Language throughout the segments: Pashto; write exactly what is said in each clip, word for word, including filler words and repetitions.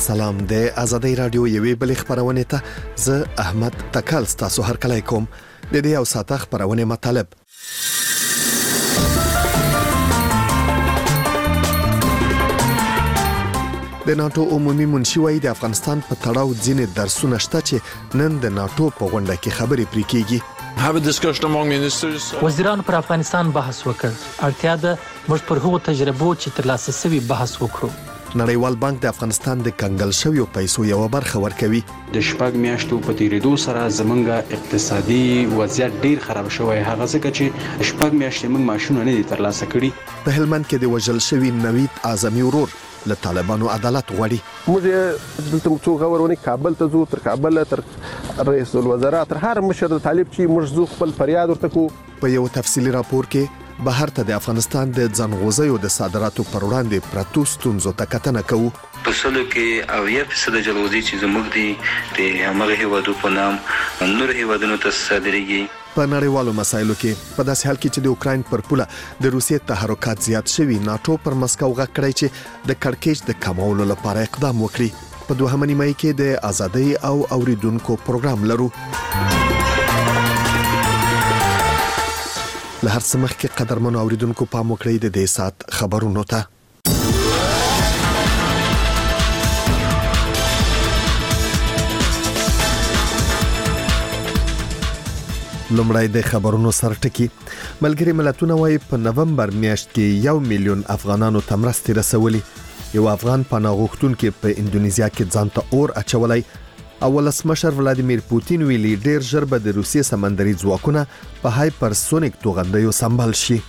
سلام د آزادۍ رادیو یوې بلې خبرونه ته زه احمد تکل تاسو هر کله کوم د دې او ساته خبرونه مطلب د ناتو عمومي منشي وايي د افغانستان په تړاو ځینې درسونه شته چې نن د ناتو په غونډه کې خبرې پرې کیږي. وزیرانو پر افغانستان بحث وکړ. اړتیا ده موږ پر هغو تجربو چې ترلاسه شوي بحث وکړو. نړیوال بانک د افغانستان د کنګل شویو پیسو یو برخه ورکوي. د شپږ میاشتو په تیریدو سره زمونږ اقتصادي وضعیت ډیر خراب شوی، هغه ځکه چې شپږ میاشتې موږ معاشونه نه دي ترلاسه کړي. په هلمند کې د وژل شوي نوید اعظمي ورور له طالبانو عدالت غواړي. موږ دلته څو غوړونه کابل ته ځو، تر کابل تر رئیس الوزرا تر هر مشر طالب چې موږ زو خپل فریاد ورته کو. په یو تفصیلی راپور کې بهر ته د افغانستان د ځنغوزیو د صادراتو پر وړاندې پرتو ستونزو ته کتنه کوو. په سلو کې او یا فیصد جلغوزي چې زموږ دي د هغه هیوادو په نام نور هیوادونو ته صادریږي. په نړیوالو مسایلو کې په داسې حال کې چې د اوکراین پر پوله د روسیې تحرکات زیات شوي، ناتو پر مسکو غږ کړی چې د کړکېچ د کمولو لپاره اقدام وکړي. په دوهمه نیمه کې د ازادۍ او اوریدونکو پروګرام لرو. له هر څه مخکې قدرمنو اوریدونکو پام وکړئ د دې سات خبرونو ته. لومړی د خبرونو سرټکی. ملګری ملتونه وايي په نومبر میاشت کې یو میلیون افغانانو ته مرستې رسولي. یو افغان پناه غوښتونکي په اندونیزیا کې ځان ته اور اچولی. ولسمشر ولادیمیر پوتین ویلي ډیر ژر به د روسیې سمندري ځواکونه په هایپرسونیک توغندیو سمبال شي.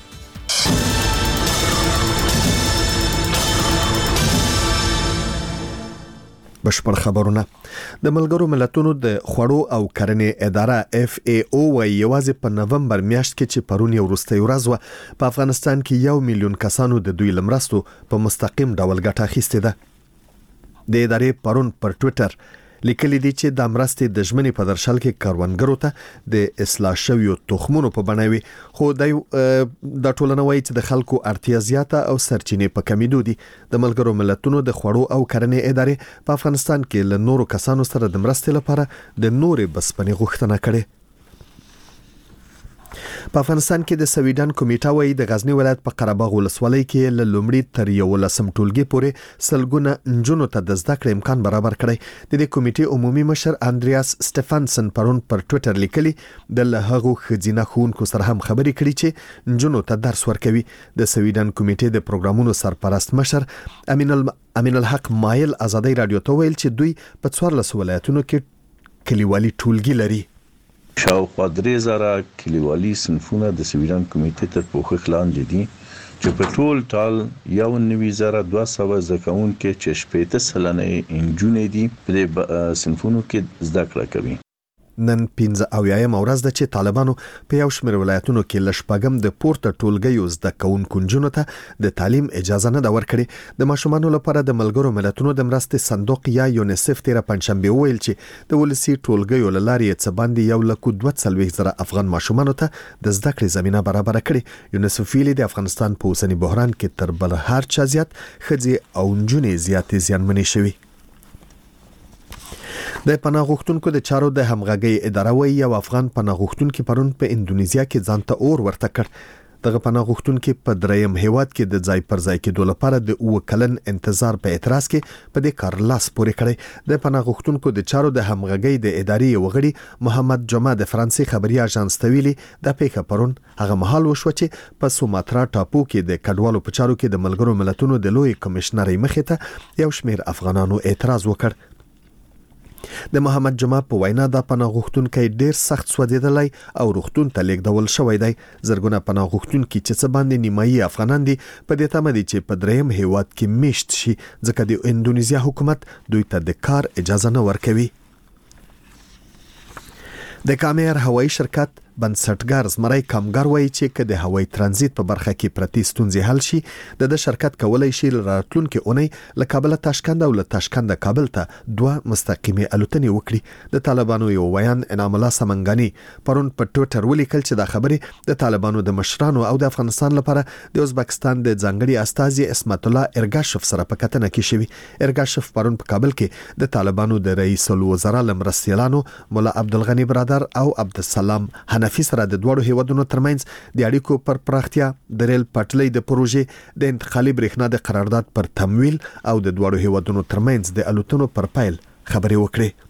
بشپړ خبرونه. د ملګرو ملتونو د خوړو او کرنې اداره اف ای او وايي یوازې په نومبر میاشت کې چې پرون یو وروستۍ ورځ وه، په افغانستان کې یو میلیون کسانو د دوی لمرستو په مستقیم ډول ګټه اخیستې ده. د ادارې پرون پر ټویټر لیکلي دي چې د مرستې د ژمنې په درشل کې کروندګرو ته د اصلاح شویو تخمونو په بڼه وي، خو د د ټولنه وايي چې د خلکو اړتیا زیاته او سرچینې په کمیدو دي. د ملګرو ملتونو د خوړو او کرنې ادارې په افغانستان کې له نورو کسانو سره د مرستې لپاره د نورې بسپنې غوښتنه کړې. په افغانستان کې د سویډن کمیټه وايي د غزنی ولایت په قرهباغ ولسوالۍ کې له لومړي تر یولسم ټولګي پورې سلګونه نجونو ته د زده کړې امکان برابر کړی. د دې کمیټې عمومي مشر اندریاس سټيفانسن پرون پر ټویټر لیکلي د له هغو ښځینه ښوونکو سره هم خبرې کړي چې نجونو ته درس ورکوي. د سویډن کمیټې د پروګرامونو سرپرست مشر امین ال... امین الحق مایل آزادۍ رادیو ته ویل چې دوی په څوارلس ولایتونو کې کلیوالي ټولګي لري. شاوخوا درې زره کلیوالي صنفونه د سویډن کمیټې تر پوښښ لاندې دي چې په ټول ټال یو نوي زره دوه سوه زده کوونکي چې شپېته سلنه نجونې دي په دې صنفونو کې زده کړه کوي. نن پنځه اویایم ورځ ده چې طالبانو په یو شمېر ولایتونو کې له شپږم د پورته ټولګیو زده کوونکو نجونو ته د تعلیم اجازه نه ده ورکړې. د ماشومانو لپاره د ملګرو ملتونو د مرستې صندوق یا یونیسف تیره پنجشنبه وویل چې د ولسي ټولګیو له لارې یې څه باندې یو لک دوه څلوېښت زره افغان ماشومانو ته د زده کړې زمینه برابره کړې. یونیسف ویلي د افغانستان په اوسني بحران کې تر بل هر چا زیات ښځې او نجونې زیاتې زیانمنې شوي. د پناه غوښتونکو د چارو د همغږۍ اداره وايي یو افغان پناه غوښتونکي پرون په اندونیزیا کې ځان ته اور ورته کړ. دغه پناه غوښتونکي په دریم هیواد کې د ځای پر ځای کېدو لپاره د اوه کلن انتظار په اعتراض کې په دې کار لاس پورې کړی. د پناه غوښتونکو د چارو د همغږۍ د ادارې یو غړي محمد جمعه د فرانسې خبري اژانس ته ویلي د پیښه پرون هغه مهال وشو چې په سوماترا ټاپو کې د کډوالو په چارو کې د ملګرو ملتونو د لوی کمشنرۍ مخې ته یو شمېر افغانانو اعتراض وکړ. د محمد جمعه په وینا د پناه غوښتونکي ډیر سخت سوځیدلی او روغتون ته لیږدول شوی دی. زرګونه پناه غوښتونکي چې څه باندې نیمایي افغانان دي په دې تمه دي چې په دریم هیواد کې میشت شي، ځکه د اندونیزیا حکومت دوی ته د کار اجازه نه ورکوي. د کامیر هوایي شرکت بنسټګر زمری کامګر وایي چې کله د هوایي ترانزیت په برخه کې پرتی ستونزې حل شي د شرکت کولای شي راتلونکي اونۍ له کابل تاشکند او له تاشکند کابل ته دوه مستقیمي الوتنې وکړي. د طالبانو یو ویان انعام الله سمنګانی پرون په ټوئیټر ولیکل چې د خبرې د طالبانو د مشرانو او د افغانستان لپاره د ازبکستان د ځانګړي استازي اسمت الله ارګاشف سره په کتنه کې شوی. ارګاشف پرون په کابل کې د طالبانو د رئیس الوزرا لمرستیلانو مولا عبدالغنی برادر او عبدالسلام حنفی سره د دوړو هیوادونو ترمنځ د اړیکو پر پراختیا، د ریل پټلۍ د پروژې د انتقالي برېښنا د قرارداد پر تمویل او د دوړو هیوادونو ترمنځ د الوتنو پر پیل خبرې وکړي.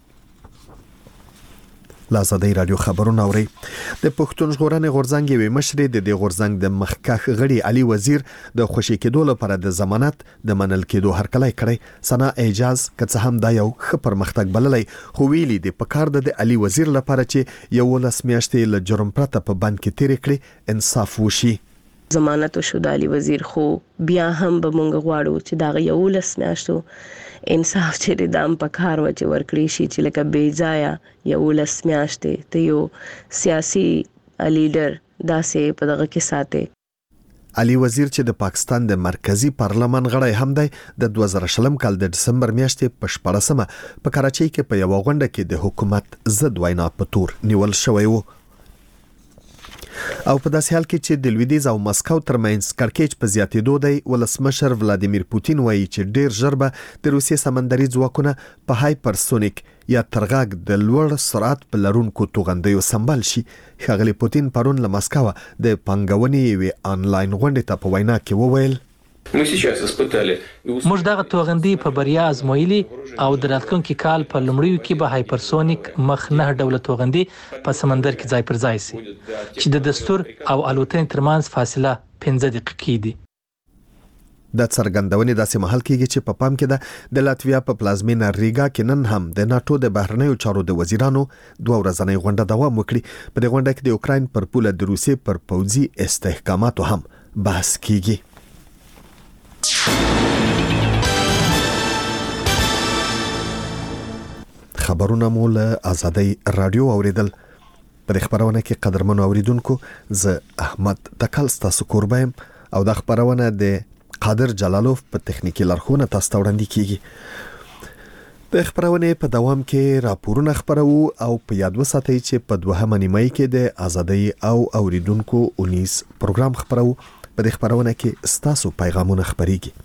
لازدی رادیو خبرونه اوري. د پښتون ژغورنې غورځنګ یوې مشرې د دې غورځنګ د مخکښ غړي علي وزیر د خوشی کېدو لپاره د ضمانت د منل کېدو هرکلی کړی. سنا اعجاز که څه هم دا یو ښه پرمختګ بللی، خو ویلي د پکار د علي وزیر لپاره چې یو ولس میاشتې له جرم پرته په بند کې تیرې کړي انصاف وشي. ضمانت شو د علي وزیر، خو بیا هم به مونږ غواړو چې دا یو ولس میاشتو انصاف چې دام په کار و چې ورکړي شي چې لکه بې ځایه یو ولس میاشتې ته یو سیاسي لیډر داسې په دغه کې ساتي. علي وزیر چې د پاکستان د مرکزی پارلمان غړی هم دی، د دوه زره شلم کال د دسمبر میاشتې په شپاړسمه په کراچۍ کې په یو غونډه کې د حکومت ضد وینا په تور نیول شوی و. او په داسې حال کې چې د لویدیځ او مسکو ترمنځ کړکېچ په زیاتېدو دی، ولسمشر ولادیمیر پوتین وایي چې ډیر ژر به د روسیې سمندري ځواکونه په هایپرسونیک یا ترغاګ د لوړ سرعت په لرونکو توغندیو سمبال شي. ښاغلی پوتین پرون له مسکو د پنګونې یوې آنلاین غونډې ته په وینا کې وویل موږ دغه توغندي په بریا ازمویلي او د راتلونکي کال په لومړیو کې به هایپرسونیک مخ نه ډوله توغندي په سمندر کې ځای پر ځای سي چې د دستور او الوتنې ترمنځ فاصله پنځه دقیقې دي. د څرګندونې داسې محل کېږي چې په پام کې ده د لاتویا په پلازمینه ریګا کې نن هم د ناتو د بهرنیو چارو د وزیرانو دوه ورځنۍ غونډه دوام وکړي. په دې غونډه کې د اوکراین پر پوله د روسیې پر پوځي استحکاماتو هم بحث کېږي. خبرونه مو له آزادۍ رادیو اوریدل. په دې خبرونه کې قدرمنو اوریدونکو زه احمد تکل ستاسو کوربایم او د خبرونه د قادر جلالوف په تخنیکی لارښوونه تاسو ته وړاندې کیږي. د خبرونه په دوام کې راپورونه خبرو او په یاد وساتئ چې په دوهمه نیمه کې د آزادۍ او اوریدونکو اونیس پروګرام خبرو. په دې خبرونه کې ستاسو پیغامونه خبريږي.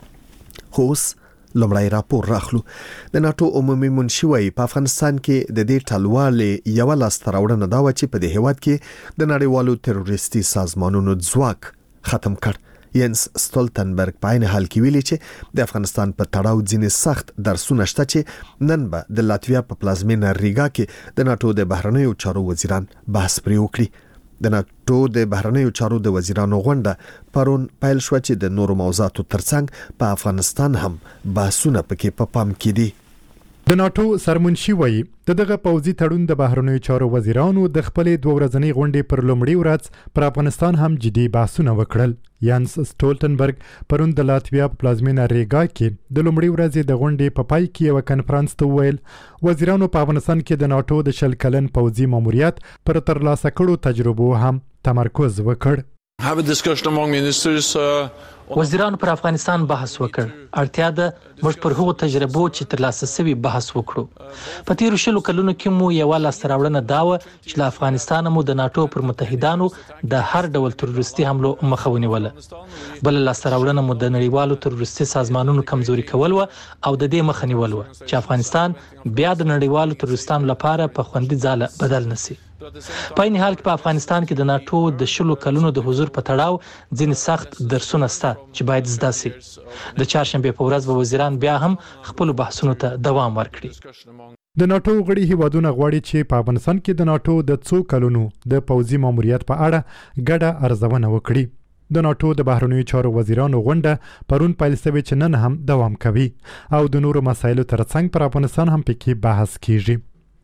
خو اوس لومړی راپور راخلو. د ناتو عمومي منشي وايي په افغانستان کې د دې ټلوالې یو لاسته راوړنه دا و چې په دې هیواد کې د نړیوالو تروریستي سازمانونو ځواک ختم کړ. ینس ستولتنبرګ په عین حال کې ویلي چې د افغانستان په تړاو ځینې سخت درسونه شته چې نن به د لاتویا په پلازمینه ریګا کې د ناتو د بهرنیو چارو وزیران بحث پرې وکړي. د ناتو د بهرنیو چارو د وزیرانو غونډه پرون پیل شو چې د نورو موضوعاتو ترڅنګ په افغانستان هم بحثونه پکې په پام کې دي. د ناتو سرمنشي وایي د دغه پوځي تړون د بهرنیو چارو وزیرانو د خپلې دوه ورځنۍ غونډې پر لومړۍ ورځ پر افغانستان هم جدي بحثونه وکړل. یانس سټولټنبرګ پرون د لاتویا په پلازمینه ریګا کې د لومړۍ ورځې د غونډې په پای کې یو کنفرانس ته وویل وزیرانو په افغانستان کې د ناتو د شل کلن پوځي ماموریت پر ترلاسه کړو تجربو هم تمرکز وکړ. have a discussion among ministers uh, وزیرانو پر افغانستان بحث وکړ. اړتیا ده موږ پر هغو تجربو چې ترلاسه شوي بحث وکړو. په تیرو شلو کلونو کې مو یوه لاسته راوړنه دا وه چې له افغانستانه مو د ناټو پر متحدانو د هر ډول تروریستي حملو مخه ونیوله. بله لاسته راوړنه مو د نړیوالو تروریستي سازمانونو کمزوري کول وه او د دې مخه نیول وه چې افغانستان بیا د نړیوالو تروریستانو لپاره په خوندي ځاله بدل نشي. په این حال کې په افغانستان کې د ناټو د شلو کلونو د حضور په تړاو ځینې سخت درسونه شته چې باید زده شي. د چهارشنبې په ورځ به وزیران بیا هم خپلو بحثونو ته دوام ورکړي. د ناټو غړي هیوادونه غواړي چې په افغانستان کې د ناټو د څو کلونو د پوځي ماموریت په اړه ګډه ارزونه وکړي. د ناټو د بهرنیو چارو وزیرانو غونډه پرون پیل شوې چې نن هم دوام کوي او د نورو مسایلو ترڅنګ پر افغانستان هم پکې بحث کیږي.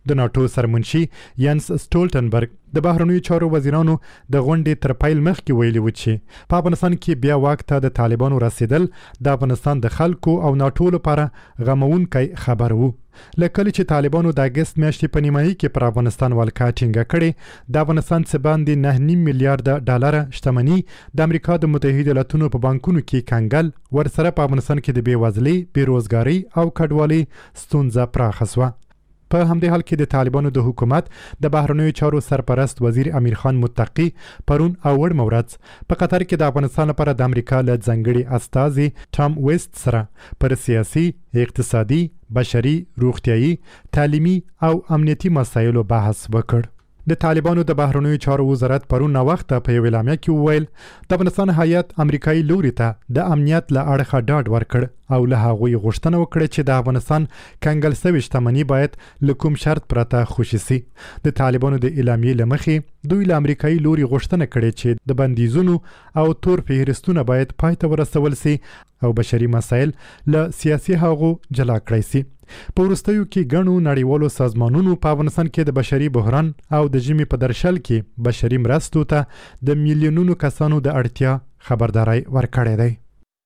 د ناتو سرمنشي ینس سټولټنبرګ د بهرنیو چارو وزیرانو د غونډې تر پیل مخکې ویلي و چې په افغانستان کې بیا واک ته د طالبانو رسیدل د افغانستان د خلکو او ناتو لپاره غمونکی خبر وو. لکه چې طالبانو د اگست میاشتې په نیمایي کې پر افغانستان ولکه ټینګه کړې، د افغانستان څخه باندې نه نیم میلیارډ ډالر شتمني د امریکا د متحده ایالاتونو په بانکونو کې کنګل، ورسره په افغانستان کې د بیوزلۍ، بیروزګارۍ او کډوالۍ ستونزه پراخه شوه. په همدې حال کې د طالبانو د حکومت د بهرنیو چارو سرپرست وزیر امیر خان متقی پرون او وړ مورز په قطر کې د افغانستان لپاره د امریکا له ځانګړي استازي ټام ویست سره پر سیاسي، اقتصادي، بشري، روغتيایي، تعلیمي او امنیتي مسایلو بحث وکړ. د طالبانو د بهرنیو چارو وزارت پرون نو وخت په یو اعلامیه کې وویل د افغانستان هیات امریکایي لوري ته د امنیت له اړخه ډاډ ورکړ او له هغوی غوښتنه وکړه چې د افغانستان کنګل شوی شتمني باید له کوم شرط پرته خوشي سي. د طالبانو د اعلامیې له مخې دوی له امریکایي لوري غوښتنه کړې چې د بندیزونو او تور فهرستونه باید پای ته ورسول سي او بشري مسایل له سیاسي هغو جلا کړی سي. په وروستیو کې ګڼو نړیوالو سازمانونو په افغانستان کې د بشري بحران او د ژمي په درشل کې بشري مرستو ته د میلیونونو کسانو د اړتیا خبرداري ورکړې ده.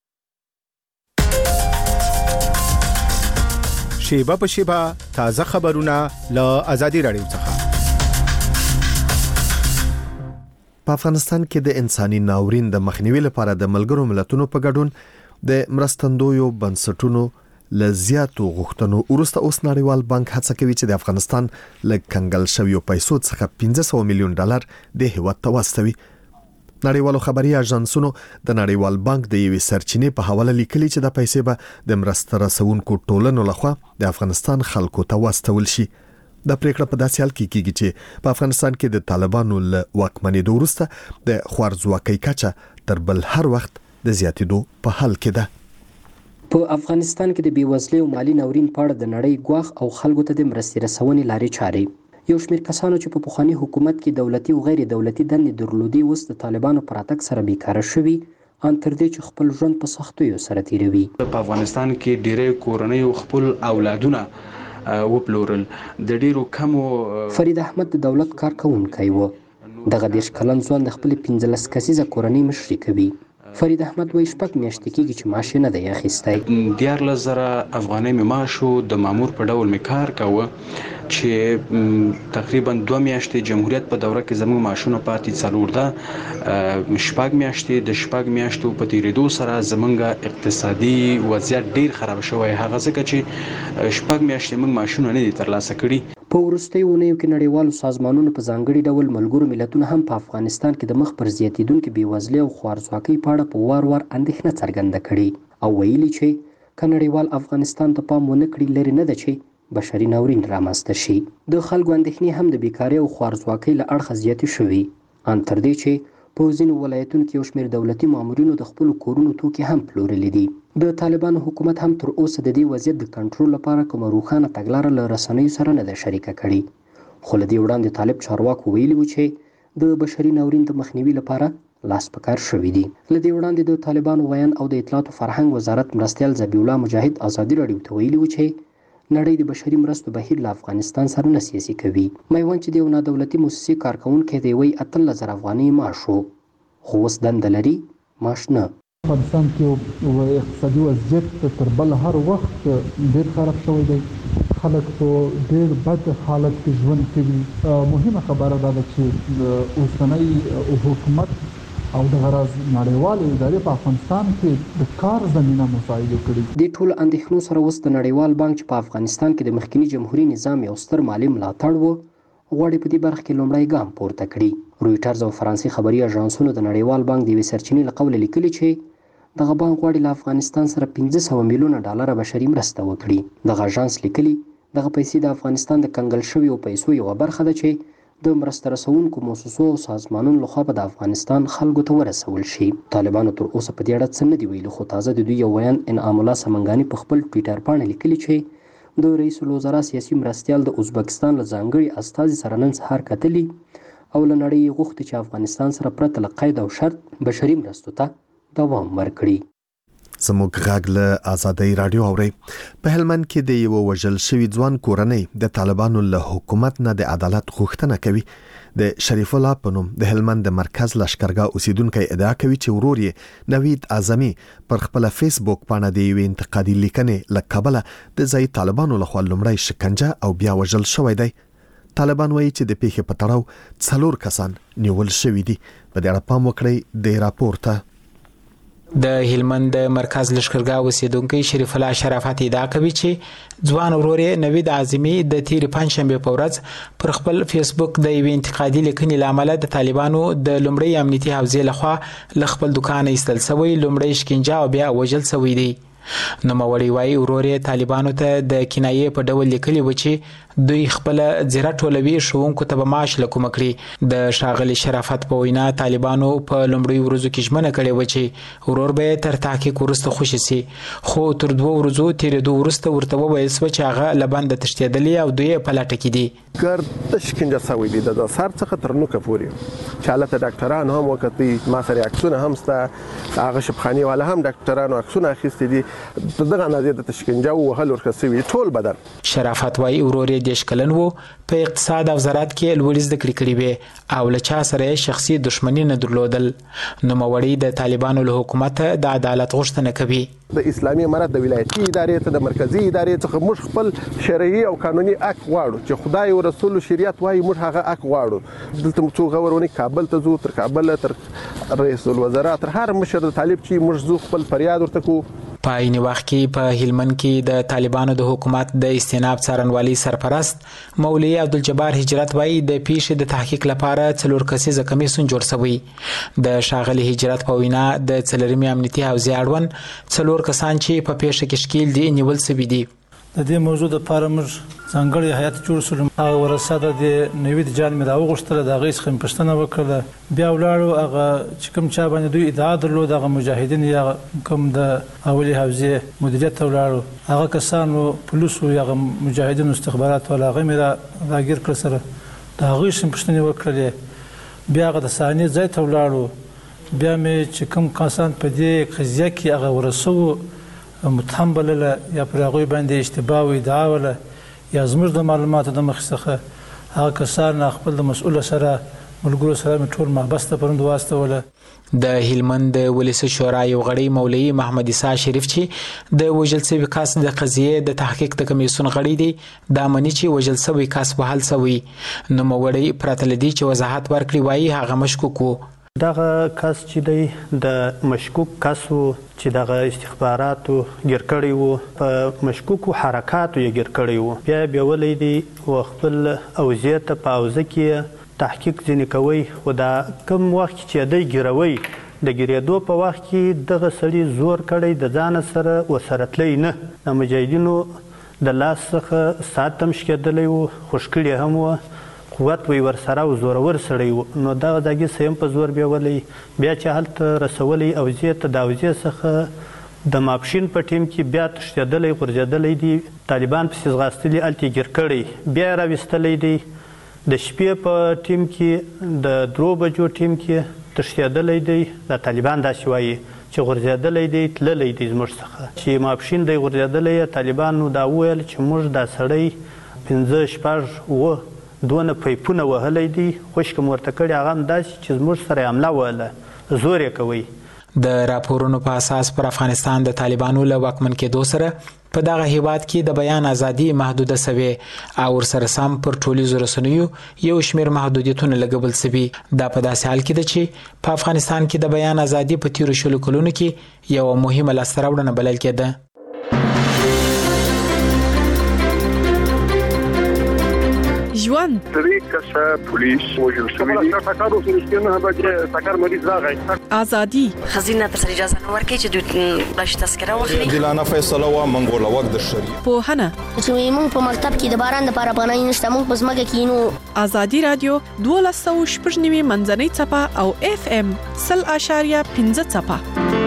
شیبه په شیبه تازه خبرونه له آزادي رادیو څخه. په افغانستان کې د انساني ناورین د مخنیوي لپاره د ملګرو ملتونو په ګډون د مرستندویو بنسټونو لزیاتو غوښتنو ورسته اوس نړیوال بانک هڅه کوي چې د افغانستان له کنګل شویو پیسو څخه پنځه سوه میلیون ډالر د هیواد ته واستوي. نړیوالو خبري اژانسونو د نړیوال بانک د یوې سرچینې په حواله لیکلي چې د پیسې به د مرسته رسونکو ټولنو لخوا د افغانستان خلکو ته واستول شي. د پریکړه په داسې حال کې کیږي چې په افغانستان کې د طالبانو له واکمنېدو وروسته د خوارځواکۍ کچه تر بل هر وخت د زیاتېدو په حال کې ده. په افغانستان کې د بیوزلۍ او مالی ناورین په اړه د نړۍ ګواښ او خلکو ته د مرستې رسونې لارې چارې یو شمېر کسانو چې په پخواني حکومت کې دولتي او غیر دولتي دندې درلودې اوس د طالبانو په راتګ سره بیکاره شوي ان تر دې چې خپل ژوند په سختیو سره تیروي. په افغانستان کې ډېری کورنۍ خپل اولادونه وپلورل. د ډیرو کمو فرید احمد د دولت کارکونکی و. دغه دیش کلن ځوان د خپل پنځلس کسیزه کورنۍ مشري کوي. فرید احمد وایي شپږ میاشتې کېږي چې معاش یې نه دی اخیستی. دیارلس زره افغانۍ مې معاش و، د مامور په ډول مې کار کوه چې تقریبا دوه میاشتې جمهوریت په دوره کې زموږ معاشونه پاتې څلور ده. شپږ میاشتې د شپږ میاشتو په تېرېدو سره زموږ اقتصادي وضعیت ډېر خراب شوی، هغه ځکه چې شپږ میاشتې موږ معاشونه نه دي ترلاسه کړي. په وروستیو اونیو کې نړیوالو سازمانونو په ځانګړي ډول ملګرو ملتونو هم په افغانستان کې د مخ پر زیاتېدونکې بیوزلۍ او خوارځواکۍ په اړه په وار وار اندېښنه څرګنده کړې او ویلي چې که نړیوال افغانستان ته پام ونه کړي لرې نه ده چې بشري ناورین رامنځته شي. د خلکو اندېښنې هم د بیکارۍ او خوارځواکۍ له اړخه زیاتې شوي ان تر دې چې په ځینو ولایتونو کې یو شمېر دولتي مامورینو د خپلو کورونو توکي هم پلورلي دي. د طالبانو حکومت هم تر اوسه د دې وضعیت د کنټرول لپاره کومه روښانه تګلاره له رسنیو سره نه ده شریکه کړې. خو له دې وړاندې طالب چارواکو ویلي و چې د بشري ناورین د مخنیوي لپاره لاس په کار شوي دي. له دې وړاندې د طالبانو ویان او د اطلاعات او فرهنګ وزارت مرستیال ذبیح الله مجاهد آزادي راډیو ته ویلي و چې نړۍ د بشري مرستو بهیر له افغانستان سره نه سیاسي کوي. میوند چې د یو نادولتي موسسې کارکونکی دی وایي اتلس زره افغانۍ معاش و، خو اوس دنده لري معاش نه. افغانستان کې اقتصادي وضعیت تر بل هر وخت ډېر خراب شوی دی. خلک په ډېر بد حالت کې ژوند کوي. مهمه خبره دا ده چې اوسنی حکومت او د غرض نړیوالې ادارې په افغانستان کې د کار زمینه مساعده کړي. د ټولو اندېښنو سره اوس د نړیوال بانک چې په افغانستان کې د مخکني جمهوریت نظام یو ستر مالي ملاتړ و غواړي په دې برخه کې لومړی ګام پورته کړي. رویټرز او فرانسې خبري اژانسونو د نړیوال بانک د یوې سرچینې له قوله لیکلي چې دغه بانک غواړي له افغانستان سره پنځه سوه میلیونه ډالره بشري مرسته وکړي. دغه اژانس لیکلي دغه پیسې د افغانستان د کنګل شویو پیسو یوه برخه ده چې د مرسته رسونکو مؤسسو او سازمانونو لخوا به د افغانستان خلکو ته ورسول شي. طالبانو تر اوسه په دې اړه څه نه دي ویلي، خو تازه د دوی یو ویان انعام الله سمنګاني په خپل ټویټر باندې لیکلي چې د رئیس الوزرا سیاسي مرستیال د ازبکستان له ځانګړي استازي سره نن سهار کتلي او له نړۍ یې غوښتي چې افغانستان سره پرته له قید او شرط بشري مرستو ته دوام ورکړي. زموږ غږ له آزادۍ رادیو اوري. په هلمند کې د یو وژل شوی ځوان کورنۍ د طالبانو له حکومت نه د عدالت غوښتنه کوي. د شریف الله په نوم د هلمند د مرکز لشکرګاه اوسیدونکو ادعا کوي چې ورور یې نوید اعظمي پر خپل فیسبوک باندې د یو انتقادي لیکنې له کبله د ځای طالبانو لخوا لومړی شکنجه او بیا وژل شوی دی. طالبان وایي چې د پیښې په تړاو څلور کسان نیول شوي دي. په دې اړه پام وکړئ د راپور ته. د هلمند مرکز لشکرګاه اوسیدونکو شریف الله شرافت ادعا کوي چې ځوان ورور نوید اعظمي د تیر پنځشنبه په ورځ پر خپل فیسبوک د یو انتقادي لیکنې لامل د طالبانو د لومړی امنیتي حوزې لخوا ل خپل دکان ایستل شوی لومړی شکنجه او بیا وژل شوی دی. نو موري وای ورور طالبانو ته د کنایې په ډول لیکلي و چې دوی خپل زیرا ټولوي شوونکو ته به معاش لکوم کړی. د شاغلي شرافت په وینا طالبانو په لومړی ورځو کې ژمنه کړې و چې ورور به تر تحقیق وروسته خوشي سي، خو تر دوه ورځو تیر دوه ورسته ورته وویل سو چې هغه لبند تشتیدلی او دوی په لاټه کې دي. ګر تشکنجه سوي دي د سار څخه تر نو کپوري چې حالت ډاکټران هم وکړي ما سره عکسونه هم ستا هغه شپخاني والا هم ډاکټرانو عکسونه اخیستي دي دغه نازیه د تشکنجه او هل ورکسوي ټول بدن. شرافت وای ورور دیش کلن وو په اقتصاد او زراعت کې لوړ زده کړې کړې وي او له چا سره شخصي دښمنی نه درلودل. نو موري د طالبانو له حکومت د عدالت غوښتنه کوي. د اسلامي امارت د ولایتي ادارې ته د مرکزی ادارې څخه موږ خپل شرعي او قانوني حق غواړو چې خدای او رسول شریعت وايي موږ هغه حق غواړو. دلته څو غورونه کابل ته ځو تر کابل تر رئیس الوزرا تر هر مشر د طالب چې موږ زو خپل فریاد ورته کو. په عین وخت کې په هلمند کې د طالبانو د حکومت د استناب څارنوالي سرپرست مولوی عبدالجبار هجرت وایي د پیښې د تحقیق لپاره څلور کسیزه کمیسیون جوړ شوی. د شاغلي هجرت په وینا د څلورمې امنیتي حوزې اړوند څلور کسان چې په پیښه کې شکیل دي نیول شوي دي. د دې موضوع د لپاره موږ ځانګړی هیات جوړ شول. هغه ورسره د نوید جان مې راوغوښتل د هغې څخه مې پوښتنه وکړه. بیا ولاړو هغه چې کوم چا باندې دوی ادعا درلود هغه مجاهدین یا کوم د اولي حوزې مدیریت ته ولاړو هغه کسانو پولیسو یا مجاهدینو استخبارات ولا هغه مې را راګیر کړ سره د هغوی څخه پوښتنې وکړلې. بیا هغه د صحنې ځای ته ولاړو بیا مې چې کوم کسان په دې قضیه کې هغه ورسوو متهم بلله یا پر هغوی باندې اشتباه او ادعا وله یا زموږ د معلوماتو د مخې څخه هغه کسان خپل د مسؤل سره ملګرو سره مې ټول محبس ته پروند واستوله. د هلمند ولسی شورا یو غړی مولوی محمد عیسی شریف چې د وژل شوي کس د قضیې د تحقیق د کمیسیون غړی دی دا مني چې وژل شوی کس وهل شوی. نو مولوی پرته لدی چې وضاحت ورکړي وایي هغه مشکوک وو. دغه کس چې دی د مشکوک کس وو چې دغه استخباراتو ګیر کړی وو په مشکوکو حرکاتو یې ګیر کړی وو. بیا بیولی دی و خپل اوضاع ته په اوضاع کې تحقیق ځینې کوي خو دا کم وخت چې دی ګیروي د ګیرېدو په وخت کې دغه سړي زور کړی د ځان سره ورسره تللی نه. د مجاهدینو د لاس څخه ساعت هم شکېدلی وو خوشکړی هم وه قوت وی ورسره او زورور سړی وو. نو دغه ځاګي سیم په زور بیولی بیا چې هلته رسولی اوضاع ته د اوضاع څخه د ماپښین په ټیم کې بیا تښتېدلی غورځېدلی دی طالبان پسې ځغاستلي هلته یې ګیر کړی بیا یې راویستلی دی د شپې په ټیم کې د درو بجو ټیم کې تښتېدلی دی د طالبان داسې وایي چې غورځېدلی دی تللی دی زموږ څخه چې ماپښین دی غورځېدلی طالبانو دا وویل چې موږ دا سړی پنځه شپږ اووه دونه پیپونه وهلی دی خوشکه مو ورته کړي هغه هم داسې چې زموږ سره یې حمله وهله زور یې کوي. د راپورونو په اساس پر افغانستان د طالبانو له واکمن کېدو سره په دغه هیواد کې د بیان ازادي محدوده سوي او ورسره سم پر ټولیزو رسنیو یو شمېر محدودیتونه لګول سوي. دا په داسې حال کې ده چې په افغانستان کې د بیان ازادي په تیرو شلو کلونو کې یو مهمه لاسته راوړنه بلل کېده. ژوند درې کسه پولیس وژل شوي دي. ټکر وسو نه به ټکر مریض راغی. ازادي خزینه تر اجازه نه ورکړي چې دوی بلش تذکره واخلي. دلانه فیصله وا منګوله وخت د شری. په هنه چې موږ په مکتب کې د باران لپاره پناه نشته موږ په ځمکه کې نو. ازادي رادیو دولس سوه شپږ نوي منځنۍ څپه او اف ام سل اشاریه پنځه څپه.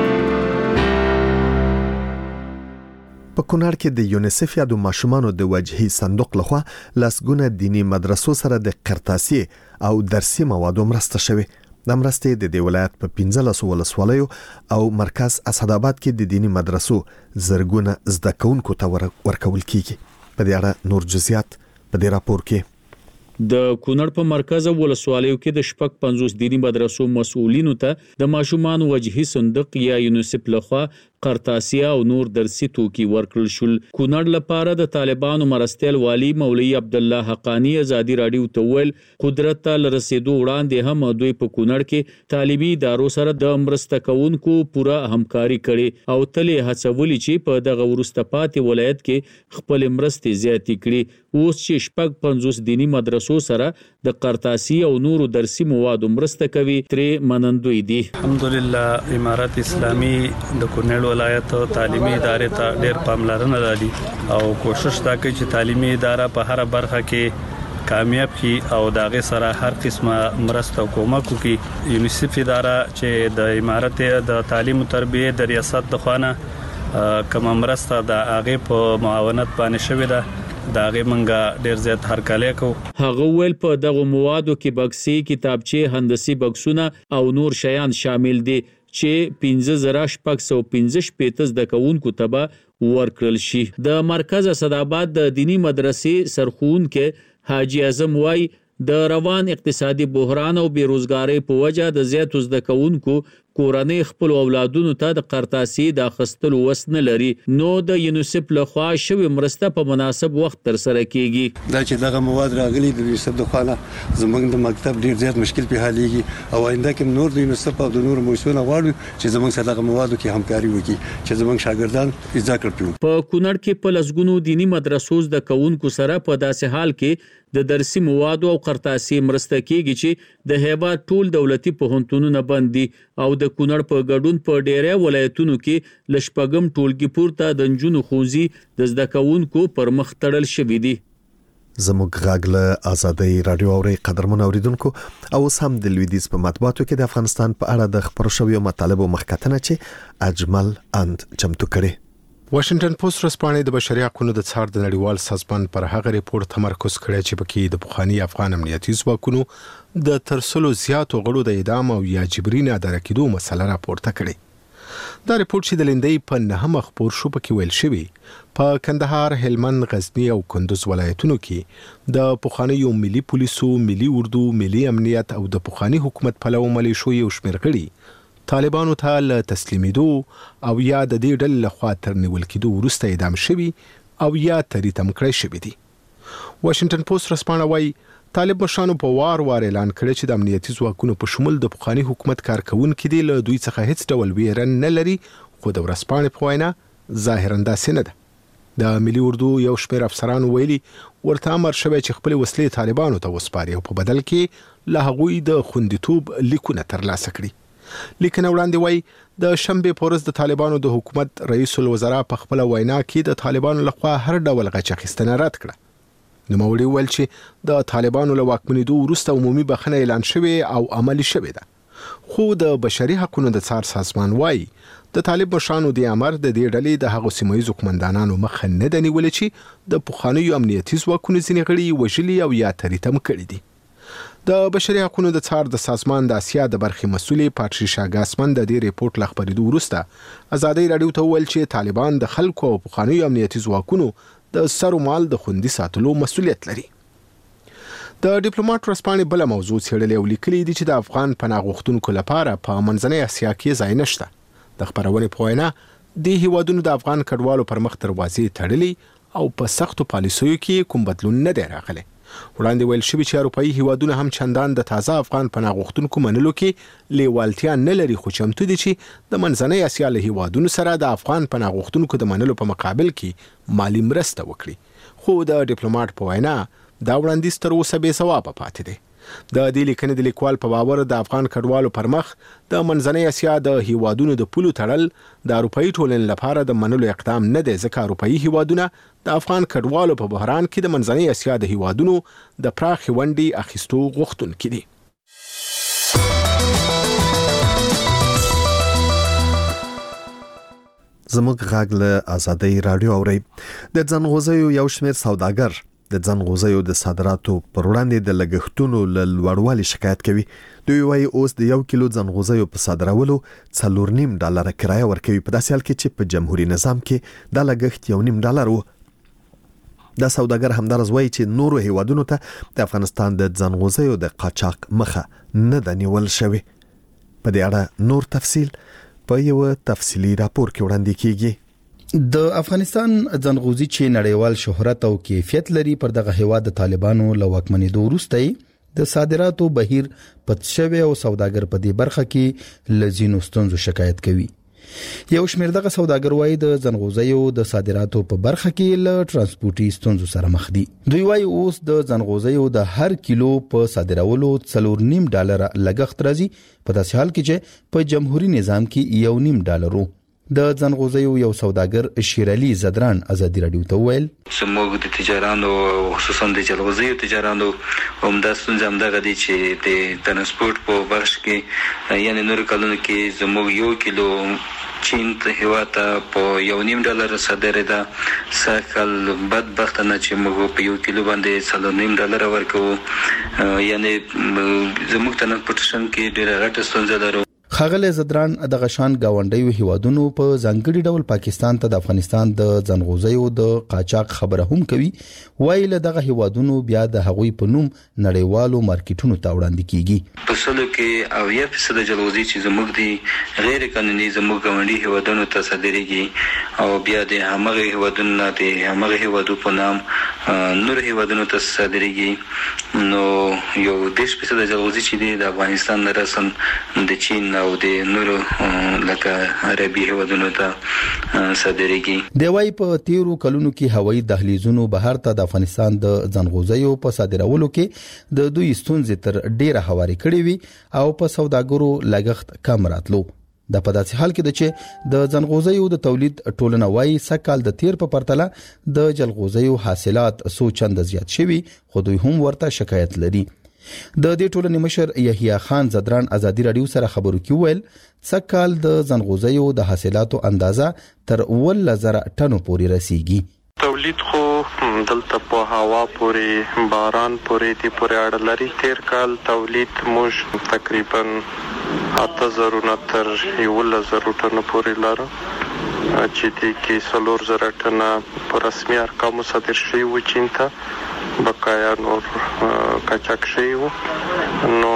په کونړ کې د یونیسف یا د ماشومانو د وجهي صندوق لخوا لسګونه دینی مدرسو سره د قرطاسي او درسي موادو مرسته شوه. د مرستې د دې ولایت په پنځلس ولسوالیو او مرکز اسعدآباد کې د دینی مدرسو زرګونه زده کوونکو ته ورکول کیږي. په دې اړه نور جزئیات په دې راپور کې. د کونړ په مرکز ولسوالیو کې د شپږ پنځوس دینی مدرسو مسؤلینو ته د ماشومان وجهي صندوق یا یونیسف لخوا قرطاسیه او نور درسي توکي ورکړل شول. کونړ لپاره د طالبانو مرستیال والی مولوی عبد الله حقانی ازادي رادیو ته ویل قدرت ته لرسېدو وړاندې هم دوی په کونړ کې تعلیمي ادارو سره د مرسته کوونکو پوره همکاري کړي او تل هڅولي چې په دغه وروسته پاتې ولایت کې خپل مرستې زیاتې کړي. اوس چې شپږ پنځوس دینی مدرسو سره د قرطاسي او نورو درسي موادو مرسته کوي ترې منندوی دي. الحمدلله امارت اسلامي د کونړ ولایت تعلیمي ادارې ته ډېر پاملرنه لري او کوشش دا کوي چې تعلیمي اداره په هر برخه کې کامیاب شي او دغه سره هر قسمه مرسته او کومک کوي. یونیسف اداره چې د امارت د تعلیم او تربیه د ریاست د خوانه کوم مرسته د هغه په معاونت باندې شوې ده داغه منګه ډیر زیات هرکاله کو. هغه ویل په دغه موادو کې بکسي، کتابچې، هندسي بکسونه او نور شیان شامل دي چې پنځه زره شپږ سوه پنځه شپېته زده کوونکو ته به ورکړل شي. د مرکز اسعدآباد د دینی مدرسې سرښوونکی حاجی اعظم وای د روان اقتصادي بحران او بیروزګاری په وجه د زیاتو زده کوونکو کورنۍ خپل اولادونو ته د قرطاسي د اخیستلو وس نه لري، نو د یونیسف لخوا شوې مرسته په مناسب وخت ترسره کیږي. دا چې دغه مواد راغلي د یونیسف د خوا نه زموږ د مکتب ډیر زیات مشکل په حلېږي او آینده کې نور د یونیسف او د نور موسسو غواړو چې زموږ سره دغه موادو کې همکاري وکړي چې زموږ شاګردان زده کړي. په کونړ کې په لسګونو دینی مدرسو زده کوونکو سره په داسې حال کې د درسي موادو او قرطاسي مرسته کیږي چې د هیواد ټول دولتي پوهنتونونه بند دي او د کونړ په ګډون په ډیری ولایتونو کې لشپږم ټولګي پورته د نجونو ښوونځي د زده کوونکو پر مخ تړل شوي دي. زموږ غږ له ازادۍ رادیو اوري قدرمن اوریدونکو او سم د لویدیز په مطبوعاتو کې د افغانستان په اړه د خبرو شویو مطالبو مخکتنه چې اجمل اند چمتو کړي. واشنگټن پوسټ ورځپاڼې د بشري حقوقو د څار د نړیوال سازمان پر هغه ریپورت تمرکز کړی چې پکې د پخوانی افغان امنیتي ځواکونو د ترسلو زیاتو غړو د اعدام او یا جبري نادره کېدو مسله راپورته کړې. دا ریپورت چې د لندۍ په نهمه خپور شو پکې ویل شوی په کندهار، هلمند، غزنی او کندوز ولایتونو کې د پخوانیو ملي پولیسو، ملي اردو، ملي امنیت او د پخوانی حکومت پلو ملیشو یو شمېر غړي طالبانو ته له تسلیمیدو او یا د دې ډلې لخوا تر نیول کېدو وروسته اعدام شوي او یا تریتم کړی شوي دي. واشنگټن پوسټ ورځپاڼه وایي طالب مشرانو په وار وار اعلان کړی چې د امنیتي ځواکونو په شمول د پخواني حکومت کارکونکي دي له دوی څخه هیڅ ډول ویره نه لري، خو د ورځپاڼې په وینا ظاهرا داسې نه ده. د ملي اردو یو شمېر افسرانو ویلي ورته امر شوی چې خپل وسلې طالبانو ته وسپاري او په بدل کې له هغوی د خوندیتوب لیکونه ترلاسه کړي. لیکن وړاندې وای د شنبه پورز د طالبانو د حکومت رئیس الوزرا په خپل وینا کې د طالبانو لخوا هر ډول غچ اخیستنه رد کړه. نو مولوی ویل چې د طالبانو له واکمنېدو وروسته عمومي بخښنه اعلان شوې او عملی شوې ده. خو د بشري حقوقو د څار سازمان وای د طالب مشرانو د امر د دې ډلې د هغو سیمایي قومندانانو مخ نه د نیولې چې د پخوانیو امنیتي ځواکونو ځینې غړي وژلي او یا تریتم کړي دي. د بشري حقوقو د څار د سازمان د اسیا د برخې مسؤلې پاتریشا ګاسمن د دې ریپورت له خبرېدو وروسته ازادۍ رادیو ته وویل چې طالبان د خلکو او پخوانیو امنیتي ځواکونو د سرو مال د خوندي ساتلو مسؤلیت لري. د ډیپلوماټ ورځپاڼې بله موضوع څېړلې او لیکلي دي چې د افغان پناه غوښتونکو لپاره په منځنۍ اسیا کې ځای نشته. د خپرونې په وینا دې هیوادونو د افغان کډوالو پر مخ دروازې تړلې او په سختو پالیسیو کې کوم بدلون نه دی راغلی. وړاندې ویل شوي چې اروپایي هیوادونه هم چندان د تازه افغان پناه غوښتونکو منلو کې لیوالتیا نه لري، خو چمتو دي چې د منځنۍ اسیا له هیوادونو سره د افغان پناه غوښتونکو د منلو په مقابل کې مالی مرسته وکړي. خو د ډیپلوماټ په وینا دا وړاندیز تر اوسه بې ځوابه پاتې دی. د دې لیکنې د لیکوال په باور د افغان کډوالو پر مخ د منځنۍ اسیا د هیوادونو د پولو تړل د اروپایي ټولنې لپاره د منلو اقدام نه دی، ځکه اروپایي هیوادونه د افغان کډوالو په بحران کې د منځنۍ اسیا د هیوادونو د پراخې ونډې اخیستو غوښتونکي دي. زموږ غږ له ازادۍ رادیو اوري د ځنغوزیو یو شمېر سوداګر د ځنغوزیو د صادراتو پر وړاندې د لګښتونو لوړوالي شکایت کوي. دوی وايي اوس د یو کیلو ځنغوزیو په صادرولو څلور نیم ډالر کرایه ورکوي، په داسې حال کې چې په جمهوریت نظام کې د لګښت یو نیم ډالر وو. د سوداګر همدارز وایي چې نورو هیوادونو ته د افغانستان د ځنغوزیو د قاچاق مخه نه ده نیول شوې. په دې اړه نور تفصیل په یو تفصیلی راپور کې وړاندې کیږي. د افغانستان ځنغوزي چې نړیوال شهرت او کیفیت لري پر دغه هیواد د طالبانو له واکمنېدو وروسته د صادراتو بهیر پد شوی او سوداګر په دې برخه کې لزینو ستونزو شکایت کوي. یو شمېر دغه سوداګر وایي د ځنغوزیو د صادراتو په برخه کې له ترانسپورتي ستونزو سره مخ دي. دوی وایي اوس د ځنغوزیو د هر کیلو په صادرولو څلور نیم ډالر لګښت راځي، په داسې حال کې چې په جمهوریت نظام کې یو نیم ډالر وو. د ځنغوزیو یو سوداګر شیرعلی زدران ازادي رادیو ته ویل زموږ د تجارانو خصوصا د جلغوزیو تجارانو همدا ستونزه همدغه دي چې د ترانسپورت په برخه کې یعنی نور کلونو کې زموږ یو کیلو چین ته هواته په یو نیم ډالر صادره ده، سکل بدبختانه چې موږ په یو کیلو باندې څلور نیم ډالر ورکو، یعنی زموږ ترانسپورټیشن کې ډېره غټه ستونزه لرو. خاغله زدران د غشان گاونډیو هیوادونو په ځانګړي ډول پاکستان ته د افغانستان د ځنغوزیو د قاچاق خبره هم کوي. وایي دغه هیوادونو بیا د هغوی په نوم نړیوالو مارکیټونو ته وړاندې کیږي. په سلو کې او یا فیصد جلغوزي چې زموږ دي غیر قانوني زموږ گاونډي هیوادونو ته صادریږي او بیا د همغه هیوادونو نه د همغه هیوادو په نام نور هیوادونو ته صادریږي. نو یو دیش فیصد جلغوزي چې دی د افغانستان نه رسن د چین او د نورو لکه عربي هیوادونو ته صادریږي. دی وايي په تیرو کلونو کې هوایي دهلیزونو بهر ته د افغانستان د ځنغوزیو په صادرولو کې د دوی ستونزې تر ډیره هواري کړې وي او په سوداګرو لګښت کم راتلو. د په داسې حال کې د چې د ځنغوزیو د تولید ټولنه وايي سکهال د تیر په پرتله د جلغوزیو حاصلات څو چنده زیات شوي، خو دوی هم ورته شکایت لري. د دې ټولنې مشر یحیی خان زدران ازادي رادیو سره خبرو کې ویل سکهال د ځنغوزیو د حاصلاتو اندازه تر ولس زره ټنو پورې رسیږي. تولید خو دلته په هوا پورې باران پورې دی پورې اړه لري. تیر کال تولید موږ تقریبا اته زره نه تر یولس زره ټنو پورې لرو چې دې کې څلور زره ټنه په رسمي ارقامو صادر شوي و چین ته، بقایا نور قاچاق شوي و. نو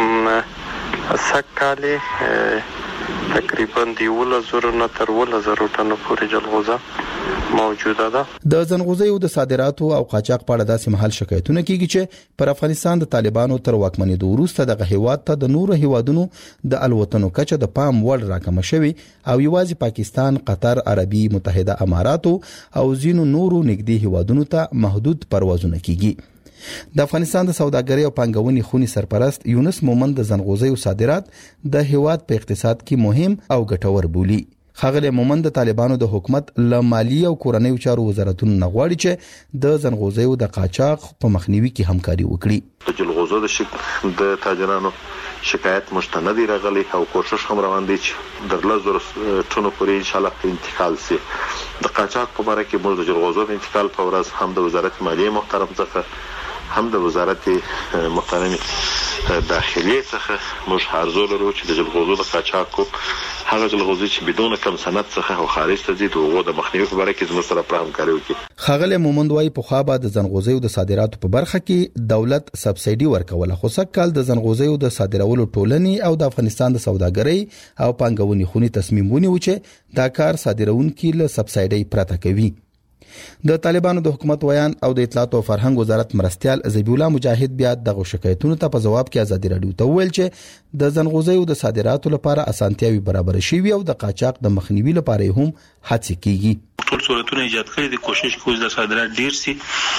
سکهال تقریبا د یولس زره نه تر ولس زره ټنو پورې جلغوزه موجوده ده. د ځنغوزیو د صادراتو او قاچاق په اړه داسې محل شکایتونه کیږي چې پر افغانستان د طالبانو تر واکمنېدو وروسته دغه هیواد ته د نورو هیوادونو د الوتنو کچه د پام وړ راکمه شوې او یوازې پاکستان، قطر، عربي متحده اماراتو او ځینو نورو نږدې هیوادونو ته محدود پروازونه کیږي. د افغانستان د سوداګرۍ او پانګونې خونی سرپرست یونس مومند د ځنغوزیو صادرات د هیواد په اقتصاد کې مهم او ګټور بولي. خاغله مومند د طالبانو د حکومت له مالی او کورنیو چارو وزارتونو نغواړي چې د ځنغوزیو د قاچاق په مخنیوي کې همکاري وکړي. د جلغوزو د شک د تاجرانو شکایت مستند راغلي او کوشش هم روان دي چې د لزر ټونو پورې ان شاء الله انتقال سي. د قاچاق په اړه کې موږ د جلغوزو په انتقال په ورځ هم د وزارت مالیه محترم څخه هم د وزارت محترم داخلي څخه موږ حاضر لرو چې د جلغوزو د قاچاق هغه جلغوزي چې بدون کم سند څخه او خارج ته ځي دغه د مخنیوي په اړه کې زموږ سره پرهم کاری وکړي. خاغله مومند وايي په خوا به د ځنغوزیو د صادراتو په برخه کې دولت سبسایډي ورکوله، خو سکهال د ځنغوزیو د صادرولو ټولنې او د افغانستان د سوداګرۍ او پانګونې خونی تصمیم ونیو چې دا کار صادرونکو له سبسایډي پرته کوي. د طالبانو د حکومت ویان او د اطلاعات او فرهنګ وزارت مرستيال زبی الله مجاهد بیا دغه شکایتونو ته په جواب کې ازادي رادیو ته ویل چې د ځنغوزیو د صادراتو لپاره اسانتیاوي برابر شوي او د قاچاق د مخنیوي لپاره هم هڅې کیږي. ټول صورتونه ایجاد کړي د کوشش کوي د صادرات ډیر سي،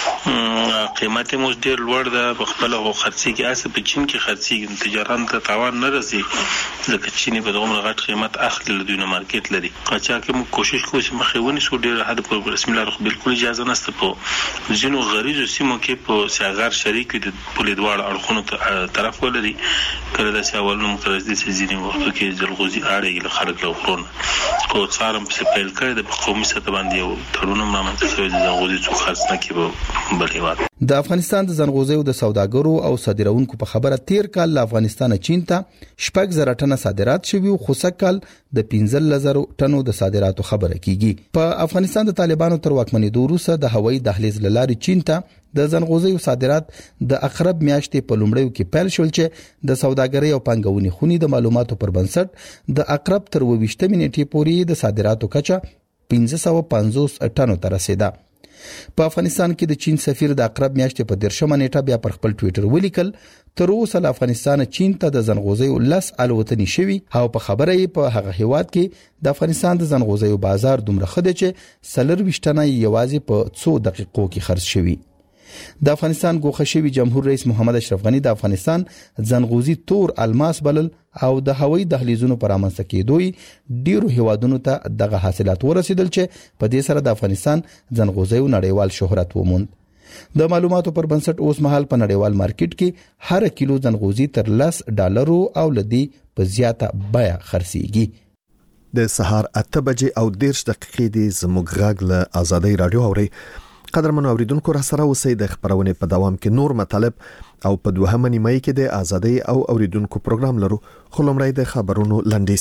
قیمت مو ډیر لوړ ده، په خپل او خرڅي کې اسه په چین کې خرڅي تجاران ته تاوان نه رسي ځکه چینی په دغه غټ قیمت اخلي له دوی نه مارکیټ لري. قاچاق مو کوشش کوي چې مخېونی سو ډیر حد په رسمي لار خو بالکل اجازه نشته. په ځینو غریزو سیمو کې په سیاغار شریک د پولیدوال اړخونو طرف ولري کله د سیاولونو مترجدي چې ځینې وختو کې جلغوزي اړې له خلک له خورونه کو څارم په پیل کړی د قومي سطح باندې یو تړون رامنځته شوی د زنغوزي څو خرڅ نه کې بل هیواد. د افغانستان د زنغوزیو د سوداګرو او صادرونکو په خبره تیر کال له افغانستان چین ته شپږ زره ټنه صادرات شوي خو سکل د پنځه زره ټنو د صادراتو خبره کیږي. په افغانستان د طالبانو تر واکمنېدو وروسته د هوایي دهلیز لارې چین ته د زنغوزیو صادرات د اقرب میاشتې په لومړیو کې پیل شول چې د سوداګرۍ او پانګونې خونې د معلوماتو پر بنسټ د اقرب تر ویشتمې نیټې پورې د صادراتو کچه پنځه سوه پنځوس ټنو ته رسیده. په افغانستان کې د چین سفیر د اقرب میاشتې په دیرشمه نیټه بیا پر خپل ټوئیټر ولیکل تر اوسه له افغانستان چین ته د زنغوزیو لس الوتنې شوي او په خبره یې په هغه هیواد کې د افغانستان د زنغوزیو بازار دومره ښه دی چې څلور ویشت ټنه یوازې په څو دقیقو کې خرڅ شوي. د افغانستان ګوښه شوي جمهور رئیس محمد اشرف غنی د افغانستان زنغوزي تور الماس بلل او د هوایي دهلیزونو پر امنځته کېدو ډیرو هیوادونو ته دغه حاصلات ورسېدل چې په دې سره د افغانستان زنغوزیو نړیوال شهرت وموند. د معلوماتو پر بنسټ اوس مهال په نړیوال مارکیټ کې هر کیلو زنغوزي تر لس ډالرو او لدی په زیاته بیه خرڅیږي. د سهار اته بجې او دیرش دقیقې دی زموږ غږ له آزادۍ رادیو اوري. قدرمنو اوریدونکو را سره اوسئ. د خبرونې په دوام کې نور مطالب او په دوهمه نیمه کې د آزادۍ او اوریدونکو پروګرام لرو. خو لومړی د خبرونو لنډیز.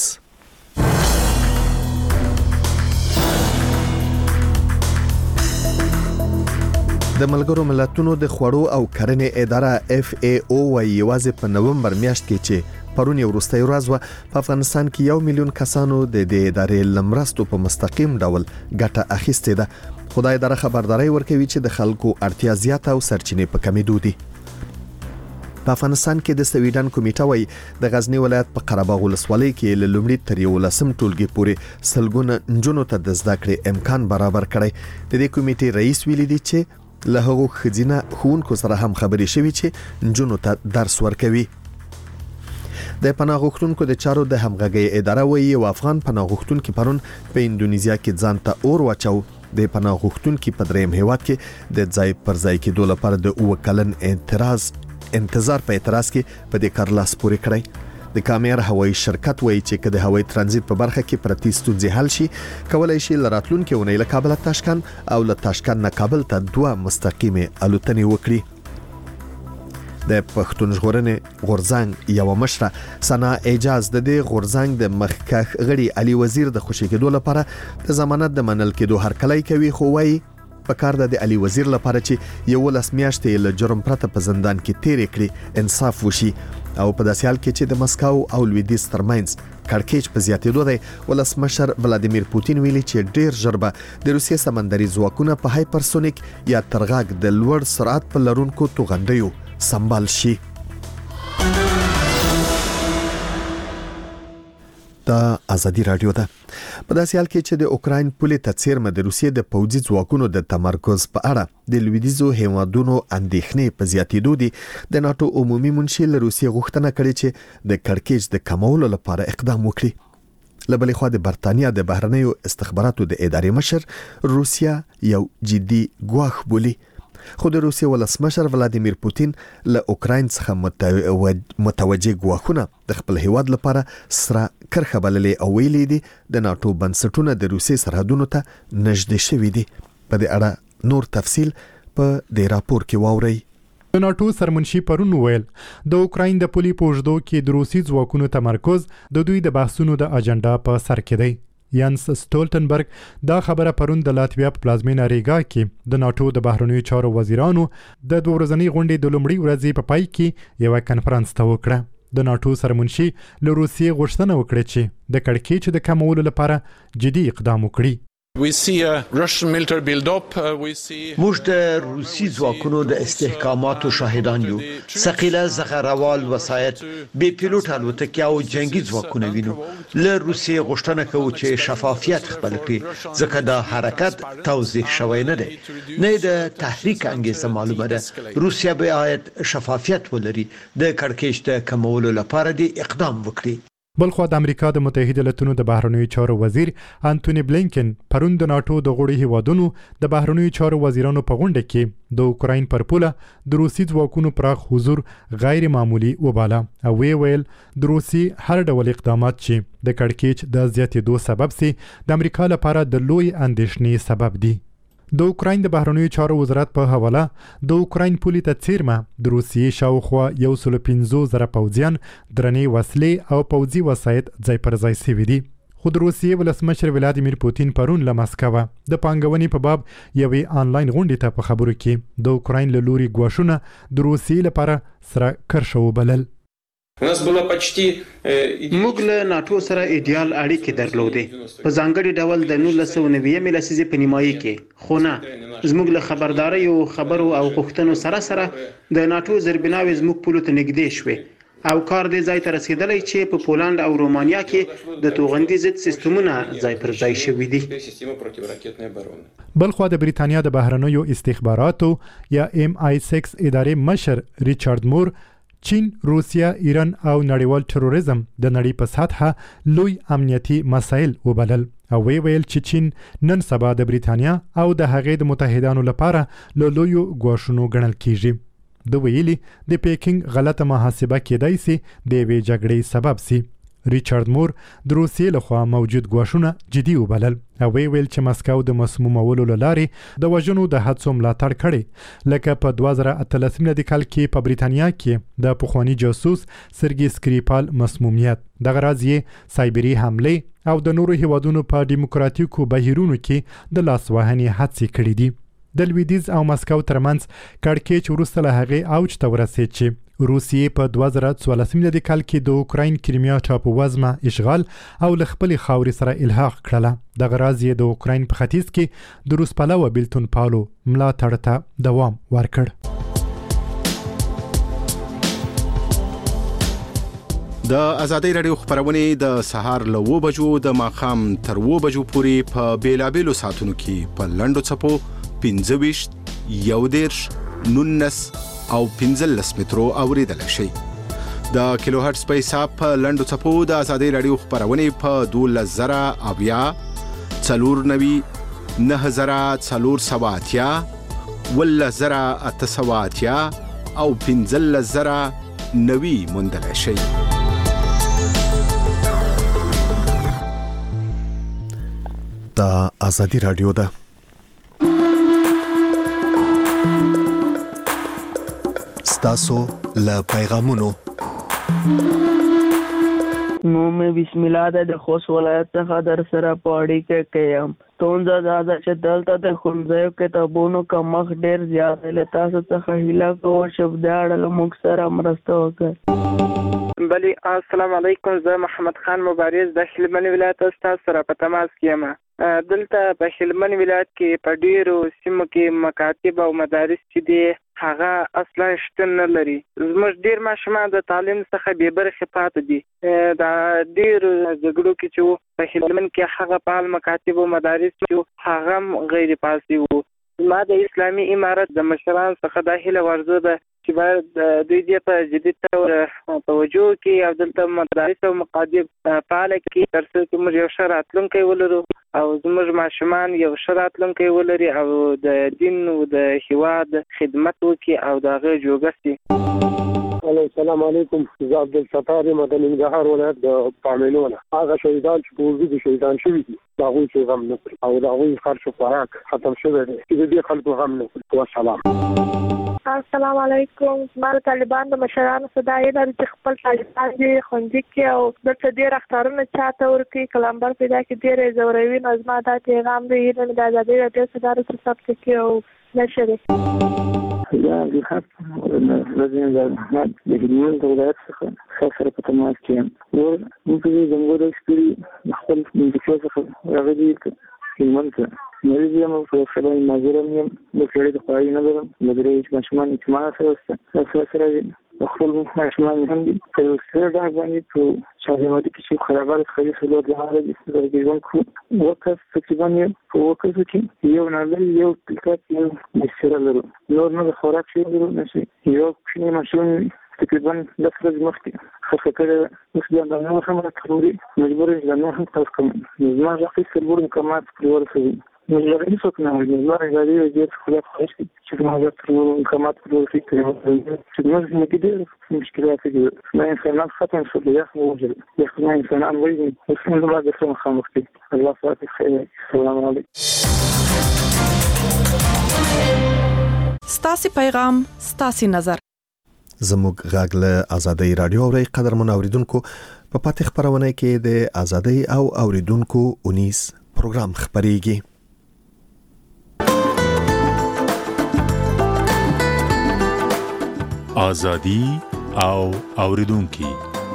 د ملګرو ملتونو د خوړو او کرنې اداره اف ای او وايي یوازې په نومبر میاشت کې چې پرون یو وروستۍ ورځ و په افغانستان کې یو میلیون کسانو د دې ادارې لمرستو په مستقیم ډول ګټه اخیستې ده. خدای دره خبرداري ورکوي چې د خلکو اړتیا زیاته او سرچینې په کمیدو دي. په افغانستان کې د سویډن کمیټه وايي د غزنی ولایت په قرهباغ ولسوالۍ کې له لومړي تر یولسم ټولګي پورې سلګونه نجونو ته د زده کړې امکان برابر کړي. د دې کمیټې رئیس ویلي دی چې له هغو خزینه ښوونکو سره هم خبرې شوي چې نجونو ته درس ورکوي. د پناه غوښتونکو د چارو د همغږۍ اداره وايي او افغان پناه غوښتونکو پرون په انډونیزیا کې ځان ته اور واچو. د پناه غوښتونکو په دریم هیواد کې د ځای پر ځای کېدو لپاره د اوه کلن اعتراض انتظار په اعتراض کې په دې کار لاس پورې کړی. د کامیر هوایي شرکت وایي چې کله د هوایي ترانزیت په برخه کې پرتی ستونزې حل شي کولای شي لراتلونکو اونۍ له کابل تاشکند او له تاشکند نه کابل ته دوه مستقیمه الوتنې وکړي. د پښتون ژغورنې غورځنګ یو مشره سنا اعجاز د دې غورځنګ د مخکخ غړي علي وزیر د خوشی کېدو لپاره د ضمانت د منل کېدو هرکلی کوي. خو وايي په کار د علي وزیر لپاره چې یو لاس میاشتې له جرم پرته په زندان کې تیرې کړي انصاف وشي او په داسې حال کې چې د مسکو او لویدیځ ترمنځ کړکېچ په زیاتېدو دی. ولسمشر ولادیمیر پوتین ویلي چې ډیر ژر به د روسیې سمندري ځواکونه په هایپرسونیک یا ترغاګ د لوړ سرعت په لرونکو توغندیو سنبال شي. دا ازادي رادیو ده. په داسې حال کې چې د اوکراین پولې ته څیرمه د روسیې د پوځي ځواکونو د تمرکز په اړه د لویدیځو هیوادونو اندېښنې په زیاتېدو دي. د ناتو عمومي منشي له روسیې غوښتنه کړې چې د کړکېچ د کمولو لپاره اقدام وکړي. له بلې خوا د برتانیا د بهرنیو استخباراتو د ادارې مشر روسیا یو جدي ګواښ بولي. خو د روسیې ولسمشر ولادیمیر پوتین له اوکراین څخه متوجه ګواښونه د خپل هیواد لپاره سره کرخه بللې او ویلي دي د ناتو بنسټونه د روسیې سرحدونو ته نږدې شوي دي. په دې اړه نور تفصیل په دې راپور کې واورئ. د ناتو سرمنشي پرون ویل د اوکراین د پولي پوجدو کې د روسي ځواکونو تمرکز د دوی د بحثونو د اجنډا په سر کې دی. یانس سټولټنبرګ دا خبره پرون د لاتویا په پلازمینه ریګا کې د ناتو د بهرنیو چارو وزیرانو د دوه ورځنۍ غونډې د لومړۍ ورځې په پای کې یو کنفرانس ته وکړه. د ناتو سرمنشي له روسیې غوښتنه وکړه چې د کړکېچ د کمولو لپاره جدي اقدام وکړي. موږ د روسي ځواکونو د استحکاماتو شاهدان یو. ثقيله زغروال وسایط بې پیلوټ الوتکې او جنگي ځواکونه وینو. له روسیې غوښتنه کوو چې شفافیت خپل کړي ځکه دا حرکت توضیح شوی نه دی. نه د تحریک انګیزه معلومه ده. روسیا باید شفافیت ولري د کړکېچ د کمولو لپاره د اقدام وکړي. بلخو د امریکا د متحده ایالاتونو د بهرنیو چارو وزیر انټونی بلینکن پرون د ناتو د غړي هیوادونو د بهرنیو چارو وزیرانو په غونډه کې د اوکراین پر پوله د روسي ځواکونو پراخ حضور غیر معمولی وباله او وی ویل د روسي هر ډول اقدامات چې د کړکېچ د زیاتېدو سبب سي د امریکا لپاره د لوی اندېښنې سبب دي. د اوکراین د بهرنیو چارو وزارت په حواله د اوکراین پولي ته څیرمه د روسیې شاوخوا یو سل پنځوس زره پوځیان درنې وسلې او پوځي وسایط ځای پر ځای سوي دي. خو د روسیې ولسمشر ولادیمیر پوتین پرون له مسکوه د پانګونې په باب یوې آنلاین غونډې ته په خبرو کې د اوکراین له لوري ګواښونه د روسیې لپاره سره کرښه وبلل. موږ له ناتو سره ایډیال اړیکې درلودې په ځانګړي ډول د نولس سوه نوي لسیزې په نیمایي کې، خو نه زموږ له خبرداري او خبرو او غوښتنو سره سره د ناتو زربناوي زموږ پولو ته نږدې شوې او کار دې ځای ته رسیدلی چې په پولند او رومانیا کې د توغندي ضد سیستمونه ځای پر ځای شوي دي. بلخوا د بریتانیا د بهرنیو استخباراتو یا ایم آی سکس ادارې مشر ریچارډ مور چین، روسیا، ایران او نړیوال تروریزم د نړۍ په سطحه لوی امنیتي مسایل وبلل او وی ویل چې چین نن سبا د بریتانیا او د هغې د متحدانو لپاره له لویو ګواښونو ګڼل کیږي. د ویلي د پیکینګ غلطه محاسبه کېدای سي د یوې جګړې سبب سي. ریچارډ مور د روسیې لخوا موجود ګواښونه جدي وبلل او وی ویل چې مسکو د مسمومولو له لارې د وژنو د حادثو ملاتړ کړی، لکه په دوه زره اتلسم میلادي کال کې په بریتانیا کې د پخواني جاسوس سرګي سکریپال مسمومیت. دغه راز یې سایبري حملې او د نورو هیوادونو په دیموکراتیکو بهیرونو کې د لاسوهنې هڅې کړې دي. د لویدیځ او مسکو ترمنځ کړکېچ وروسته له هغې اوج ته ورسېد چې روسیې په دوه زره څوارلسم میلادي کال کې د اوکراین کریمیا ټاپووزمه اشغال او له خپلې خاورې سره الحاق کړله. دغه راز یې د اوکراین په ختیځ کې د روس پلوه بیلتون پالو ملاتړ ته دوام ورکړ. د ازادي رادیو خبرونه د سهار له و بجو د ماخام تر و بجو پورې په بیلابېلو ساعتونو کې په لنډو چپو پنځه ویشت، یو دېرش، نولس او پنځلس مترو اوریدل شي. د کیلو هرتز په حساب په لنډو چپو د ازادي رادیو خبرونه په دولس زره اویا، څلور نوي، نه زره څلور سوه اتیا، ولس زره اته سوه اتیا او پنځلس زره نوي موندل شي. دا ازادي رادیو ده. ستاسو له پیغامونو نو مې بسم الله د خوست ولایت څخه در سره په اړیکه کې یم. ستونزه دا ده چې دلته د ښوونځیو کتابونو کمښت ډېر زیات دی. له تاسو څخه هیله کوم چې په دې اړه له موږ سره مرسته وکړئ. بلی السلام علیکم، زه محمد خان مبارز د هلمند ولایت ستاسو سره په تماس کې یم. دلته په هلمند ولایت کې په ډیرو سیمو کې مکاتب او مدارس چې دي هغه اصلا شتون نه لري. زموږ ډیر ماشومان د تعلیم څخه بې برخې پاتې دي. دا ډیر جګړو کې چې په هلمند کې هغه فعال مکاتب او مدارس چې هغه غیر فعال وو. ما د اسلامي امارت د مشران څخه د هیله ورزه ده چې باید دوی دې په جدي تور توجه کوي او دلته مدارس او مکاتب فعال کړي تر څو چې موږ یو ښه راتلونکی ولرو او زموږ ماشومان یو ښه راتلونکی ولري او د دین او د هیواد خدمت وکړي او د هغه جوګه سي. السلام علیکم، زه عبدالستار یم د ننګرهار ولایت د پامینونه. هغه شهیدان چې په وجود شهیدان شوي دي د هغوی چې غم نه کړي او د هغوی خرچ و خوراک ختم شوی دی چې د دې خلکو غم نه کړي. والسلام. السلام علیکم. ما د طالبان د مشرانو صدايي لري چې خپل طالبان دي خوندي کې او دلته ډېر اختارونه چاته ورکړي کلمبر پیدا کې ډېر زوروي. نظم دا پیغام دی د ازادي رادیو صدارت ثبت کې او نشره. یا د حق رزين احمد د هلمند ولایت څخه سره په تماس کې یم. ور موږ د زموږ سپری خپل د څه راغلي هلمند ته مریض یم او خبرې ماجرم یم. د کړي د خواري نه لرم. مدري ماشومان اجتماع سره سره سره خپل ماشومان هم دي چې سره دا باندې په شاهمادي کې چې خرابار خري سلوک لاره دي چې ژوند کو وکړ تقریبا په وکړ چې یو نه یو کلکات یو مسره لرو نور نه خوراک شي لرو نشي یو شنو ماشوم تقریبا د فرض مخکې خاصه کړه مثلا د نور هم تخوري مجبور یم نو هم تاسو کوم ما ځکه سرور مکمات پرور سوي نو زه هیڅ څوک نه وایم نو راځي چې خپل خاص چې ما زه سرور مکمات پرور سوي چې نو زه نه کېږي مشکلات دي ما انسان ختم شو بیا خو وجه یو انسان ان وایي چې نو ما د څه مخامخ دي الله فاتح خیر السلام علیکم ستاسي پیغام ستاسي نظر زموږ غږ له آزادۍ رادیو اوري قدرمن اوریدونکو په پاتې خبرونه کې د آزادۍ او اوریدونکو اونیس پروګرام خبريږي. آزادي او اوریدونکو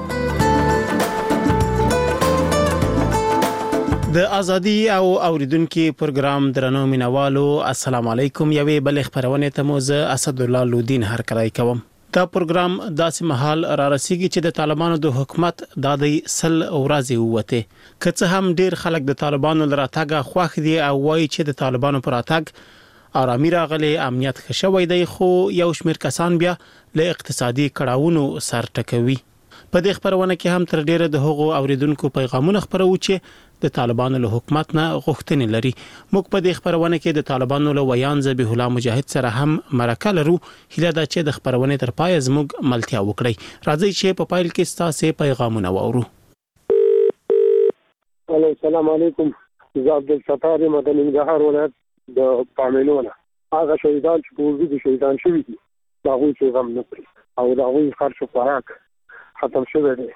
د ازادي او اوریدونکو پروګرام درنو مینوالو السلام علیکم. یوې بل خبرونه ته موزه اسد الله لودین هر کړای کوم. دا پروګرام داسې محل را رسیږي چې د طالبانو د حکومت د دې سل ورځې وته که څه هم ډیر خلک د طالبانو لراتګه خوښ دي او وایي چې د طالبانو پر اتګ آرامي راغلي امنیت خښوي دی خو یو شمېر کسان بیا له اقتصادي کړهونو سر ټکوي. په دې خبرونه کې هم تر ډیره د هغو اوریدونکو پیغامونه خبرو چې د طالبانو له حکومت نه غوښتنې لري. موږ په دې خبرونه کې د طالبانو له ویان ذبیح الله مجاهد سره هم مرکه لرو. هیله ده چې د خبرونه تر پای زموږ ملتیا وکړي. راځي چې په پایل کې تاسو پیغامونه واورو. السلام علیکم. زه عبد الستار مدني نګهار ولایت د پامینونه هغه شهیدان چې په وجود شهیدان شوي دي دا غوي چې غم نه پرې او دا غوي خرچ خوراک ختم شوی دی.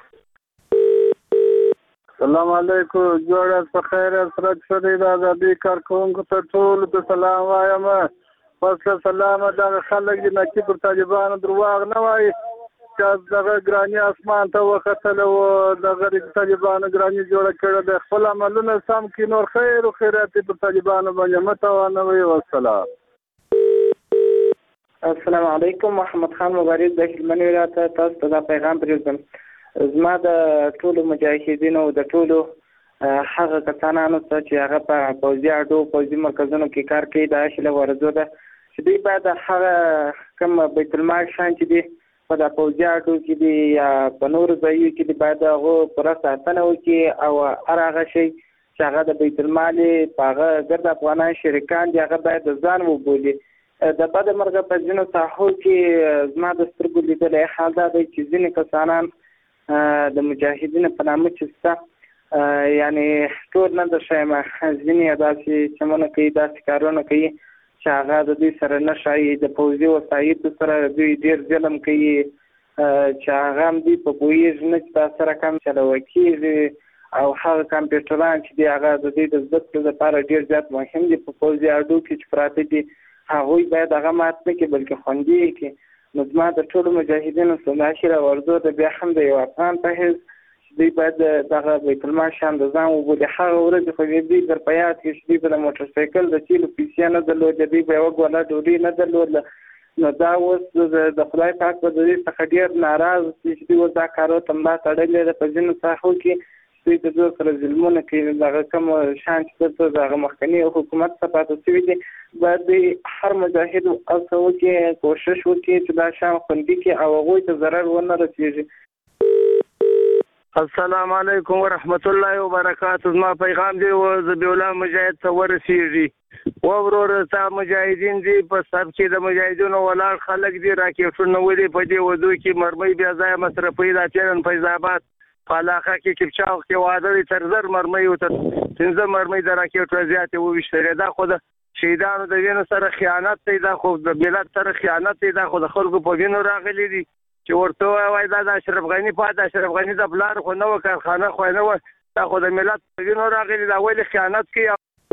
السلام علیکم. جوړه په خیر سره شوی د آزادۍ کارکونکو ته ټول د سلام وایم. پس سلام دا خلک د نکی پر طالبانو درواغ نه وایي چې دغه ګرانی اسمان ته وختل او دغه طالبانو ګرانی جوړ کړه د خپل عملونه سم کې نور خیر او خیرات پر طالبانو باندې متوانه وي. والسلام. السلام علیکم. محمد خان مبارز د هلمند ولایت تاسو ته پیغام پرېږدم. زما د ټولو مجاهدینو د ټولو هغه کسانانو ته چې هغه په پوځي اډو پوځي مرکزونو کې کار کوي دا شله ورزو ده چې دوی باید هغه کوم بیت المال شان چې دی په د پوځي اډو کې دی یا په نور ځایو کې دی باید هغه پر ساتنه وکړي او هغه شی چې هغه د بیت المال په هغه ګرد افغانان شریکان دی هغه باید ځان وبولي. د بد مرغه په ځینو ساحو کې زما د سترګو لیدلې حال دا دی چې ځینې کسانان د مجاهدینو په نامه چې ستا یعنی ټول نه د شایمه ځینې داسې چمونه کوي داسې کارونه کوي چې هغه د دوی سره نه شایي د پوځي وسایطو سره دوی ډېر ظلم کوي چې هغه هم دوی په پوهېږي نه چې دا سره کم چلوه کېږي او هغه کمپیوټران چې دی هغه د دوی د زده کړې لپاره ډېر زیات مهم دي په پوځي اډو کې چې پراته دي هغوی باید هغه مات نه کړي بلکې خوندي یې کړي. نو زما د ټولو مجاهدینو سلاشي راورځو د بیا هم د یو افغان په حیث دوی باید دغه بیت المال شان د ځان وبولي. هغه ورځې خو دوی در په یاد کې چې دوی به د موټرسایکل د تیلو پیسې نه درلودې دوی به یوه ګوله ډوډۍ نه درلوده. نو دا اوس د خدای پاک به د دوی څخه ډېر ناراض دي چې دوی اوس دا کارو ته ملا تړلې ده په ځینو ساحو کې دوی د دوی سره ظلمونه کوي. دغه کوم شان چې دلته دغه مخکني حکومت څخه پاتې شوي دي باید دوی هر مجاهد هڅه وکړي کوشش وکړي چې دا شان خوندي کړي او هغوی ته ضرر ونه رسېږي. السلام علیکم ورحمت الله وبرکاته. زما پیغام دی و ذبیح الله مجاهد ته ورسېږي. و وروره ستا مجاهدین دي په صف کې د مجاهدینو ولاړ خلک دي راکېټونه ولي په دې ودو کې مرمۍ بیا ځایه مصرفوي دا پیرن فیض آباد په علاقه کې کپچاو کې واده دي تر زر مرمۍ او تر پنځه مرمۍ د راکېټو زیاتې وویشتلې. دا خو د شهیدانو د وینو سره خیانت دی. دا خو د ملت سره خیانت دی. دا خو د خلکو په وینو راغلي دي چې ورته وایي دا د اشرف غني پات اشرف غني د پلار خو نه و کارخانه خو نه و دا خو د ملت په وینو راغلي دا ولې خیانت کوي.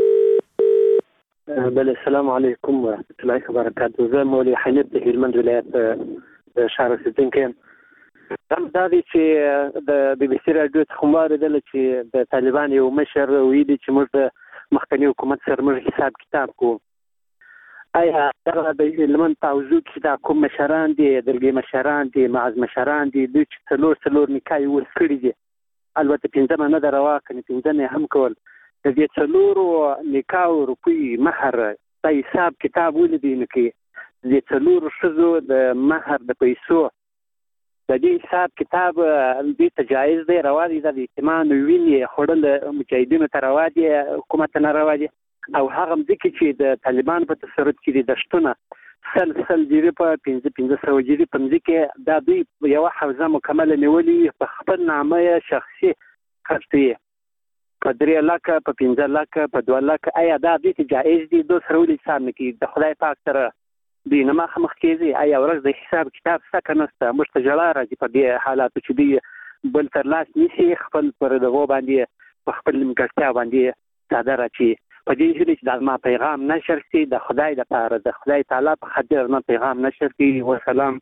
بل السلام علیکم ورحمت الله وبرکاته. زه مولوي حنیف د هلمند ولایت شهر اوسیدونکی یم. هم دا دی چې د بي بي سي راډیو څخه مو اورېدله چې د طالبان یو مشر ویلي چې موږ د مخکني حکومت سره موږ حساب کتاب کوو. آیا دغه د هلمند په حوزو کې دا کوم مشران دي درګي مشران دي معز مشران دي دوی چې څلور څلور نکاح ورس کړي دي البته پنځمه نه ده روا کنې پنځمه هم کول د دې څلورو نکاح روپۍ مهر دا حساب کتاب ولیدي نو کې د څلورو ښځو د مهر د پیسو د دې حساب کتاب د تجایز دی روا دي د اجتماع ویني خړل مجاهدینو ته روا دي حکومت نه روا دي او هغه ځکه چې د طالبان په تسلط کې د شتونه سل سل جری په پنځه پنځه سو جری په ځکه د دوی یو حوزه مکمل نیولې په خپل نامه شخصي خرڅي په درې لکه په پنځه لکه په دوه لکه آیا دا د تجایز دي د سرولې حساب نه کې د خدای پاک سره دی نه مخ مخ کېږي آیا ورځ د حساب کتاب څخه نسته مشتجلا راځي په دې حالاتو چې دی بل تر لاس نشي خپل پر دغه باندې په خپل لمکړتیا باندې ساده راچی په دې هیله چې د ما پیغام نشر شي د خدای د پاره د خدای تعالی په خاطر نه پیغام نشر شي والسلام.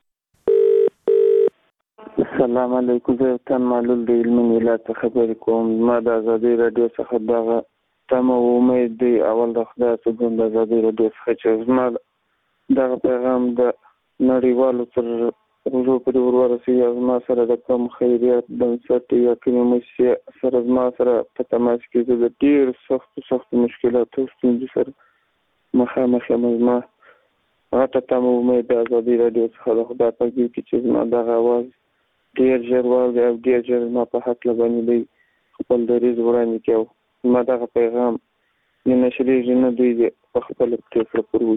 السلام علیکم زه تن معلول د علمي ولایت خبرې کوم. ما د ازادي رادیو څخه دغه تم امید دی اول د خدای څخه د ازادي رادیو څخه چې زما دغه پیغام د نړیوالو تر روزو پورې ورورسي زما سره د کوم خیریات بنسټ یا کومې مؤسسې سره زما سره په تماس کې د ډېر سخت سخت مشکلاتو ستونزې سره مخامخ یم. زما غټه تمه امید د ازادي رادیو څخه د خدای په ګیر کې چې زما دغه اواز ډېر ژر واوري او ډېر ژر زما په هکله باندې دی خپل دریځ وړاندې کړي او زما دغه پیغام نه نشریږي نه دوی په خپله پرېکړه پروي.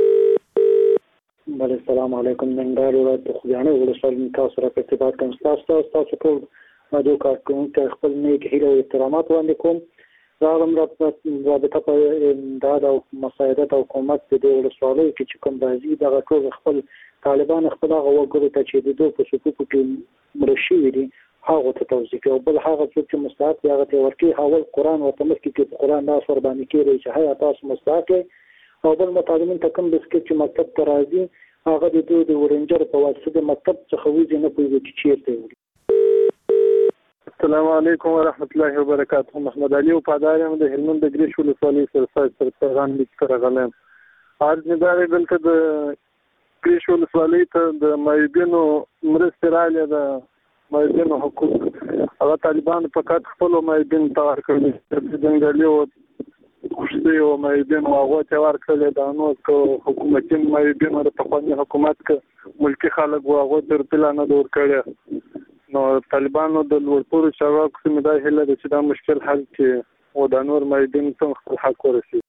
بله السلام علیکم ننګرهار ولایت د خوږیاڼي ولسوالۍ تاسو سره په ارتباط کوم. ستاسو ستاسو ټول رادیو کارکوونکي خپل نیک هیله او احترامات وړاندې کوم. راغلم رابطه په امداد او مساعدت او حکومت د دې ولسوالۍ کې چې کوم راځي دغه ټول خپل طالبان خپل هغه وګړو ته چې د دوی په صفوفو کې مړه شوي دي هغه ته توضیح کوي او بل هغه څوک چې مستحق دی هغه ته ورکړي. اول قرآن ورته مخکې کې په قرآن لاس ور باندې کېږي چې هغه تاسو مستحق او بل مطالبین ته کوم بسکټ چې مکتب ته راځي هغه د دوی د ورنجر په واسطه د مکتب څخه وځي نه پوهېږي چې چېرته وي. السلام علیکم ورحمت الله وبرکاته. محمد علي وفادار یم د هلمند د ګریش ولسوالۍ سرسایز سره پیغام لیک راغلی یم. عرض مې دا دی دلته د ګریش ولسوالۍ ته د معیوبینو مرستې راغلې د معیوبینو حقوق هغه طالبانو فقط خپلو معیوبینو ته ورکړي د ځنګلي خوشتي او معیوبین او هغه ته ورکړل دا نو حکومتي معیوبین او په خپل حکومت کې ملکی خلک او هغه تر پلان نه ور کړی نو طالبانو د لوړپور شواک سم دا هله چې دا مشکل حل کړي او د نور معیوبین څنګه خپل حق ورسي.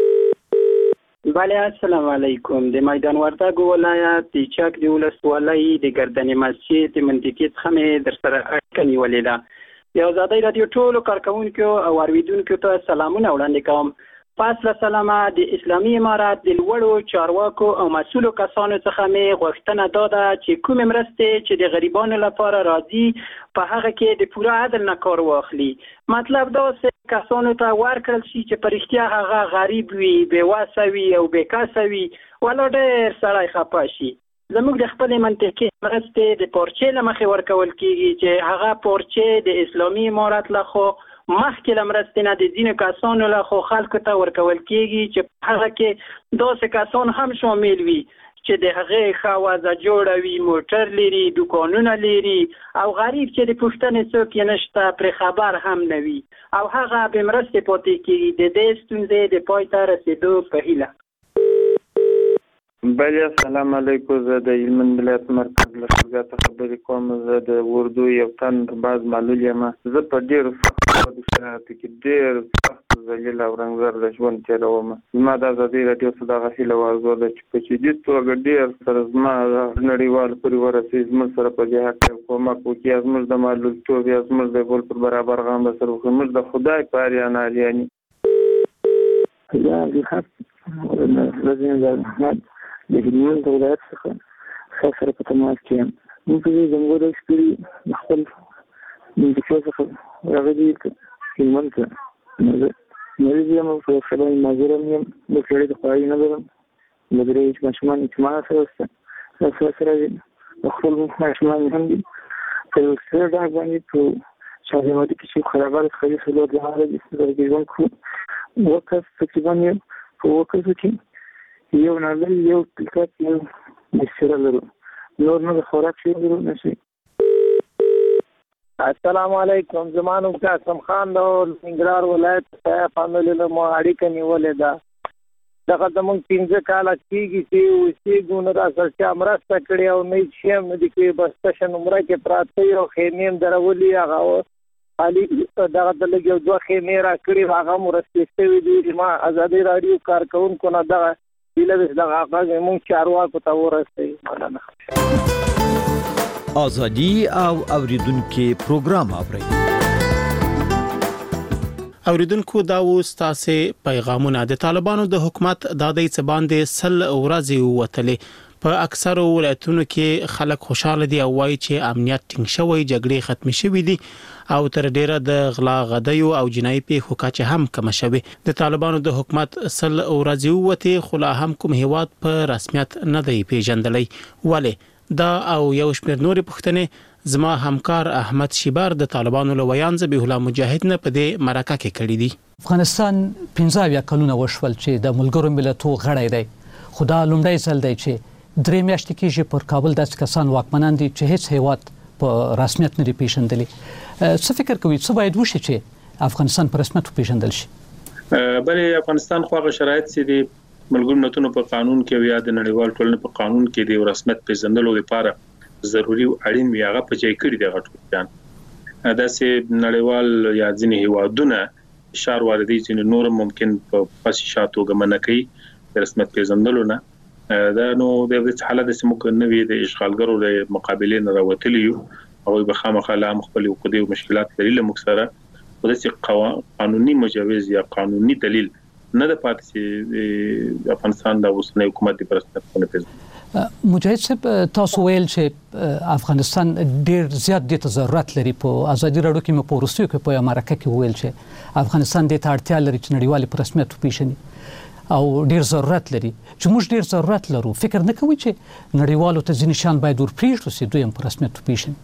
بله السلام علیکم. د میدان وردګ ولایت د چک د ولسوالۍ د ګردنې مسجد د منطقې څخه مې در سره اړیکه نیولې ده. یو ازادي رادیو ټولو کارکوونکو او اوریدونکو ته سلامونه وړاندې کوم. پس له سلامه د اسلامي امارات د لوړو چارواکو او مسؤلو کسانو څخه مې غوښتنه دا ده چې کومې مرستې چې د غریبانو لپاره راځي په هغه کې د پوره عدل نه کار واخلي. مطلب دا چې کسانو ته ورکړل شي چې په رښتیا هغه غریب وي بېوسه وي او بېکسه وي ولا ډېر سړی خفه شي. زموږ د خپل منطقې مرستې د پورچې له مخې ورکول کېږي چې هغه پورچې د اسلامي امارات لخوا مخکې له مرستې نه د ځینو کسانو لخوا خلکو ته ورکول کېږي چې هغه کې داسې کسان هم شامل وي چې د هغې ښه وضع جوړه وي موټر لري دوکانونه لري او غریب چې د پوښتنې څوک یې نشته پرې خبر هم نه وي او هغه بې مرستې پاتې کېږي. د دې ستونزې د پای ته رسېدو په هیله. بله السلام علیکم. زه د هلمند ولایت مرکز له شوګا څخه خبرې کوم. زه د اردو یو تن باز معلول یم. زه په ډېرو سختو شرایطو کې ډېر سخت ذلیل او رنځور د ژوند تېروم. زما د ازادي رادیو څخه دغه هیله او ارزو ده چې په جدي توګه ډېر سره زما نړیوال پورې ورسي زموږ سره په دې حق کومک وکړي. زموږ د معلولتوب یا زموږ د بل پر برابر غم سره وکړي. موږ د خدای په اریان اریاني یا د حق رضی د هلمند ولایت څخه سره په تماس کې یم. موږ په ځانګړو سپېري د خپل منطقې څخه راغلي هلمند ته مریض یم او په سبا معذور یم. د سړي د خواري نه لرم. د درې ماشومان اجتماع سره شته سره سره د خپل ماشومان هم دي په یو څه ډول باندې په شاهماتي کې چې خرابات خري سلو د هغه د سترګې ژوند کو وکړ تقریبا په وکړ چې یو نظر یو کلکات یو بسره لرو نور نه خوراک شي لرو نشي. السلام علیکم. زمانو قاسم خان د ننګرهار ولایت په فامیل له مو اړیکه نیولې ده. دغه د مونږ پنځه کاله کېږي چې اوسې ګونه را سره چې مرسته کړې او نه چې هم د کې بس تشن عمره کې پراته یو خیمې درولي هغه علي دغه د لګي دوه خیمې را کړې هغه مرسته وی دي ما ازادي رادیو کارکونکو نه دغه ویله دغه هغه مونږ چارواکو ته ورسېږي. ازادي او اوریدونکو پروګرام اوري. اوریدونکو دا وستاسه پیغامونه د طالبانو د حکومت د دای څه باندې سل ورځې وتلې په اکثر ولایتونو کې خلک خوشاله دي او وایي چې امنیت ټینګ شوی جګړې ختم شوې دي او تر ډیره د غلا غدیو او جنایي پیښو کچه هم کم شوی. د طالبانو د حکومت سل ورځې وته خلا هم کوم هیواد په رسمیت نه دی پیژندلې ولی دا او یو شمېر نورې پوښتنې زما همکار احمد شیبار د طالبانو لویان ذبیح الله مجاهد نه په دې مرکه کې کړی دي. افغانستان پنځه کلونه وشول چې د ملګرو ملتونو غړی دی خو دا لومړی ځل دی چې درې میاشتې کېږي پر کابل داسې کسان واکمنان دي چې هیڅ هیواد په رسمیت نه دی پیژندلی. څه فکر کوي څه باید وشي چې افغانستان په رسمیت پیژندل شي؟ بلې افغانستان خو هغه شرایط چې د ملګرو ملتونو په قانون کې یا د نړیوال ټولنې په قانون کې د رسمیت پیژندلو لپاره ضروري او اړین وي هغه په ځای کړی دی. غټان دا چې نړیوال یا ځینې هیوادونه اشاره واردي چې نور ممکن په پاسې شاتو غمنه کوي د رسمیت پیژندلو نه دا نو د دې حالت چې موږ نوې د اشغالګرو د مقابلې نه راوتلی یو او به خامخا لا خپل حقوقي او مشکلات لري له مکسره ولې قانوني مجوز یا قانوني دلیل نه د پاتې چې افغانستان د اوسنۍ حکومت د پرستنه پیژني. مجاهد صاحب تاسو ویل چې افغانستان ډیر زیات د ضرورت لري په ازادي راډیو کې مې په ورستیو کې په امریکا کې ویل چې افغانستان د اړتیا لري چې نړیوال په رسمیت پیژني او ډیر ضرورت لري چې موږ ډیر ضرورت لرو. فکر نه کوي چې نړیوالو ته ځینې شان باید ور پریږدو چې دوی هم په رسمیت پیژني؟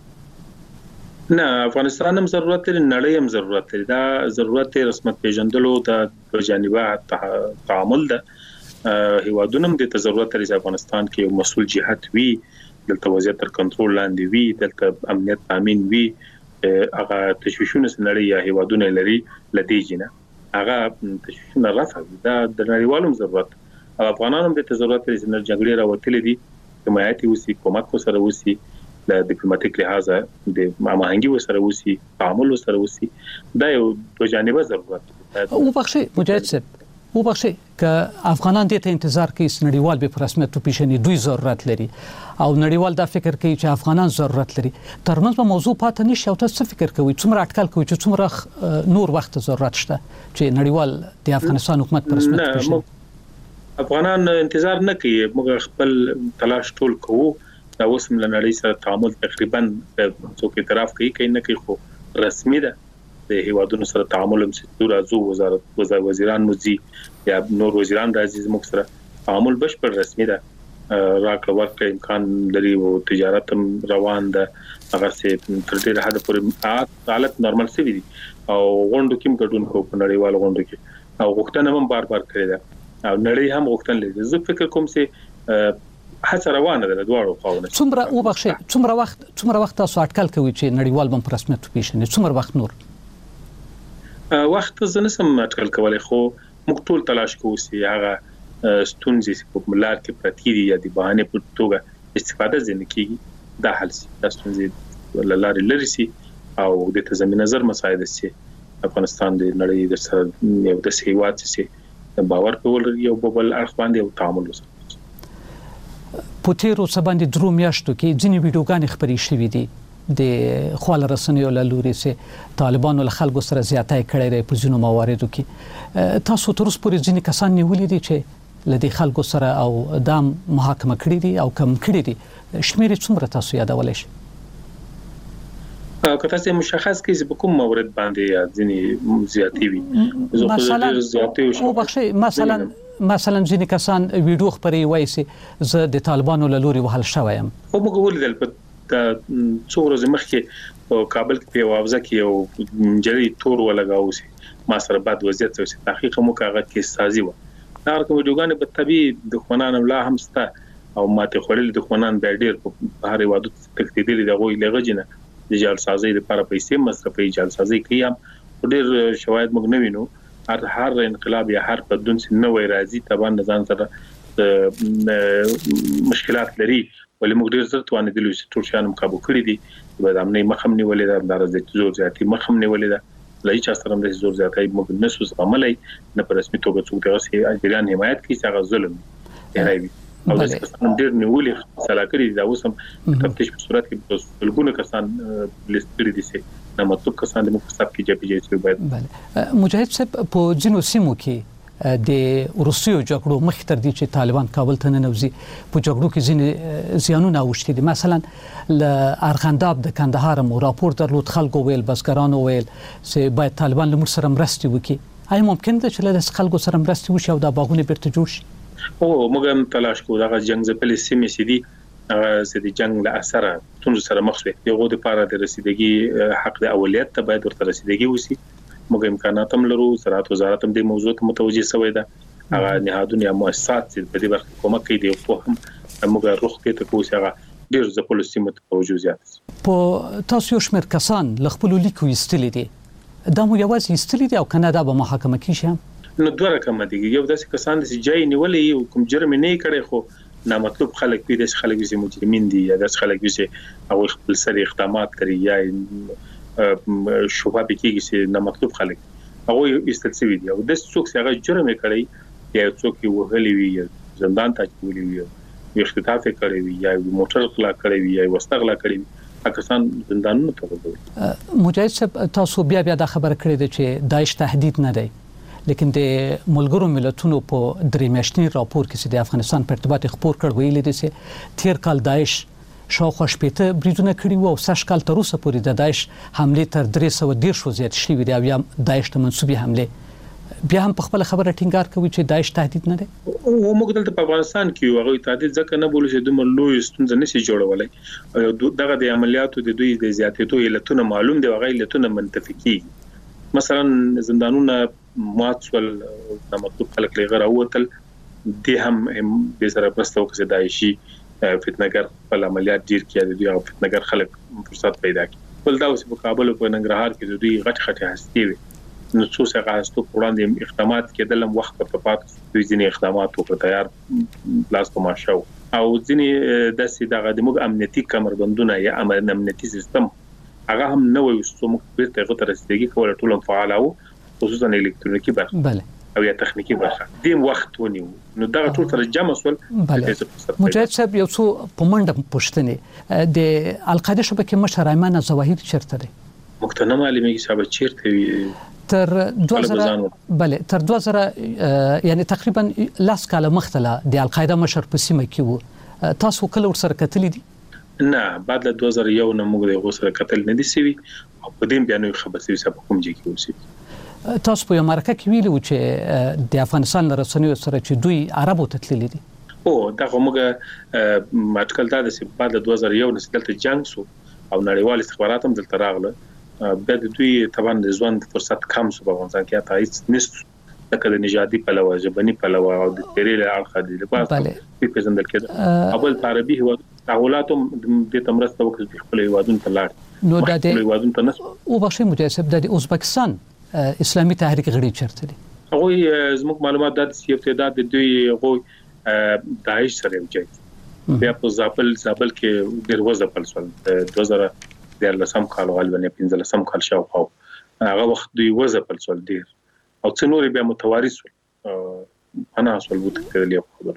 نه افغانستان هم ضرورت لري نړۍ هم ضرورت لري. دا ضرورت رسمیت پیژندلو د جانبه تعامل ده هیوادونه هم د ضرورت لري چې افغانستان کې یو مسؤل جهت وي دلته وضعیت تر کنټرول لاندې وي دلته امنیت تامین وي هغه تشویشونه سنړي یا هیوادونه لري لدی جنه هغه تشویشونه رافع دا د نړیوالو ضرورت او افغانانو هم د ضرورت لري چې جګړې راوتلې دي حمایت وسی کومک سره وسی د ډیپلوماټیک لحاظ د هماهنګي سره وسی تعامل سره وسی دا یو د جانبه ضرورت او بخښي مجاهد صاحب او بخښي ک افغانان د ته انتظار کوي چې نړیوال به په رسمیت پیژني دوی ضرورت لري او نړیوال دا فکر کوي چې افغانان ضرورت لري ترمنځ په موضوع پاتې نشي او تاسو فکر کوي څومره اټکل کوي چې څومره نور وخت ضرورت شته چې نړیوال د افغانستان حکومت په رسمیت پیژني؟ افغانان انتظار نه کوي موږ خپل تلاش ټول کوو دا اوس هم لنړی سره تعامل تقریبا څوک اعتراف کوي کین نه کوي خو رسمي ده د هیوادونو سره تعامل هم ستور ازو وزارت وزیران موزي یا نور وزیران راځي موږ سره تعامل بشپړ رسمي ده راکړه ورکړه امکان لري او تجارت هم روان ده هغه څه تر دې حد پورې حالت نورمال سوي دي او غونډو کې ګډون کوو په نړیوال غونډو کې او غوښتنه هم بار بار کړې ده او نړۍ هم غوښتنه لري. زه فکر کوم چې هڅه روانه ده دواړو خواونو. څومره او بخښي څومره وخت څومره وخت تاسو اټکل کوي چې نړیوال بم په رسمیت پیژني څومره وخت نور؟ وخت زه نسم اټکل کولای خو موږ ټول تلاش کوو چې هغه ستونزې په ملار کې پرتی دي یا د بهانه په توګه استفاده ځنه کیږي دا حل سي د ستونزې لارې لري سي او د تضمین نظر مساعده سي افغانستان د نړۍ د سره یو د سیوات سي باور کول یو بل اړخ باندې او تعامل وسه. پوتیرو سباندې درو میاشتو کې ځینې ویډیوګانې خبرې شوې دي د خپل رسنیو له لوري سه طالبانو له خلکو سره زیاتای کړي لري په ځینو مواردو کې تاسو تر اوسه پورې ځینې کسان نیولې دي چې لدی خلکو سره او دام محاکمه کړي دي او کم کړي دي شمیرې څومره تاسو یادولای شئ؟ کته چې مشخص کیږي په کوم مورد باندې ځینې زیاتی وي مثلا او بخښي مثلا مثلا ځینې کسان ویډیو خبري وایي چې زه د طالبانو له لوري وهل شوم او موږ ولیدل په څو ورځې مخکې په کابل کې په وابزه کې یو جری تور ولګاو سي ما سره بعد وضعیت څه تحقیق مو کاغه کې سازي و دا کوم ویډیوګانې په طبي د خونان ولا هم ستا او ماته خورل د خونان د ډیر په هر وادو تکتیدل د غوي لغجنه د جال سازي لپاره پیسې مصرفي جال سازي کیام ډیر شواهد موږ نه وینو هر هر انقلاب یا هر بدون نوې راځي طبعا ځان سره مشکلات لري ولې موږ ډیر زر توانې د لوي ټول شان مقابله کړې دي د امنیت مخم نیولې ده د راځي زور زیاتی مخم نیولې ده لای چا سره د زور زیاتی موږ نسو زغملای نه په رسمي توګه څوک دغه سي اجران حمایت کوي چې هغه ظلم دی او د کسان ډیر نیولې سلا کړی دا اوسم تفتیش په صورت کې بلګونه کسان لیست کړی دي چې نه مطلب کسان د مختصب کې جبې چې باید بله مجاهد صاحب په جنو سیمو کې د روسیو جګړو مخ تر دې چې طالبان کابل ته ننوځي په جګړو کې ځینې زیانونه اوښتي دي مثلا ل ارغنداب د کندهار مو راپور درلود خلکو ویل بسګرانو ویل چې باید طالبان له موږ سره مرستې وکړي آیا ممکن ده چې له خلکو سره مرستې وشي او دا باغونه بیرته جوړ شي او موږ هم تلاش کوو دا جنگ زپلې سیمې سدي هغه د جنگ له اثر تون سره مخ شي یو د پاره د رسیدګي حق د اولویت ته باید ورته رسیدګي وسی موږ امکانات هم لرو زراعت وزارت هم د موضوع ته متوجه شوی ده هغه نهادونه یا مؤسسات چې په دې برخه کومک کوي دی خو هم موږ روخ کې ته کوو چې هغه ډیر زپلې سیمې ته توجه زیات په تاسو یو شمېر کسان ل خپل لیکو ایستلې دي دا مو یوازې ایستلې دي او کنه دا به محاکمه کیږي نو دوه رقم دي یو داسې کسان چې جای نیولې یو کوم جرم نه کړي خو نامطلوب خلک پیدا شي خلک چې مجرمین دي یا داس خلک چې او خپل سری اقدامات کوي یا شوبه بکیږي چې نامطلوب خلک هغه استلسوي دي او د څوک چې هغه جرم کړي یا څوک یې وهلي وي زندان ته چولي وي یو اختطاف کړي وي یا موټر غلا کړي وي یا وستغلا کړي وي پاکستان زندانونو ته ورغلي مجاهد صاحب تاسو بیا بیا د خبره کړې ده چې داعش تهدید نه دی لیکن د ملګرو ملتونو په درې میاشتني راپور کې چې د افغانستان په ارتباط خبر کړ ویل دي چې تیر کال داعش شاوخوا شپېته بریدونه کړي وو او سږ کال تر اوسه پورې د داعش حمله تر درې سوه دېرش زیات شوې دي او یا داعش ته منسوبې حمله بیا هم په خپل خبره ټینګار کوي چې داعش تهدید نه دی او موږ دلته په افغانستان کې هغه تهدید ځکه نه بولی چې دومره لوی ستونزه نشي جوړولای دغه د عملیاتو د دوی د زیاتېدو علتونه معلوم دي هغه علتونه منطقي مثلا زندانونه ماتول د مطلوب خلک لغه راوتل د هم د سره پرستو کې داعشي فتنهګر په عملیات ډیر کې د دوی فتنهګر خلک فرصت پیدا کړي بل دا اوس په کابل او په ننګرهار کې د دوی غټ غټ هستي وي نو څو څه غاستو وړاندې اقدامات کېدل هم وخت په پات دوی ځینې اقدامات وکړ تیار لاس په ماشاو او ځینې داسې دغه د موږ امنیتي کمربندونه یا امنیتي سیستم هغه هم نوې وسوم بیرته غوته رسیدګي کوله ټول فعال او خصوصا الکترونیکی برخه بله او یا تخنیکی برخه دیم وخت ونیو نو دا ټول سره جمع سول مجاهد صاحب یو څو پمنډ پښتنې د القاعده شبکې مشر ایمان زواهری چیرته دی مقتنع معلومي صاحب چیرته وي تر دوه زره بله تر دوه زره یعنی تقریبا لاس کاله مختله د القاعده مشر په سیمه کې وو تاسو کله ورسره کتلې دي نه بعد له دوه زره یو نه موږ د غوسره قتل نه دي سوي او په دې بیانوي خبر سوي چې په کوم ځای کې اوسې تاسو په امریکا کې ویلو چې د افغانستان رسنیو سره چې دوی عربو ته تللي دي او دا موږ ماټکل دا چې بعد له دوه زره یو نه دلته جنگ سو او نړیوال استخبارات هم دلته راغله به د دوی طبعا د ژوند فرصت کم سو په افغانستان کې تایید نست لکه د نژادي پلوه ژبني پلوه او د تیرې اړخ دي لپاره په پیژندل کېده اول عربي هو تحولاتو د تمرست وکړي خپل هیوادونو ته لاړ نو د هیوادونو ته او بخښي مجاهد د ازبکستان اسلامي تحریک غړي چرته دي هغه زموږ معلومات د استعداد د دوی غو داعش سره وځي بیا په زابل زابل کې ډیر وځپل سول دوه زره دلسم کال غالبا پنځلسم کال شاوخوا هغه وخت دوی وځپل سول ډیر او څنور بیا متوارث انا اصل وته کړل یو خبر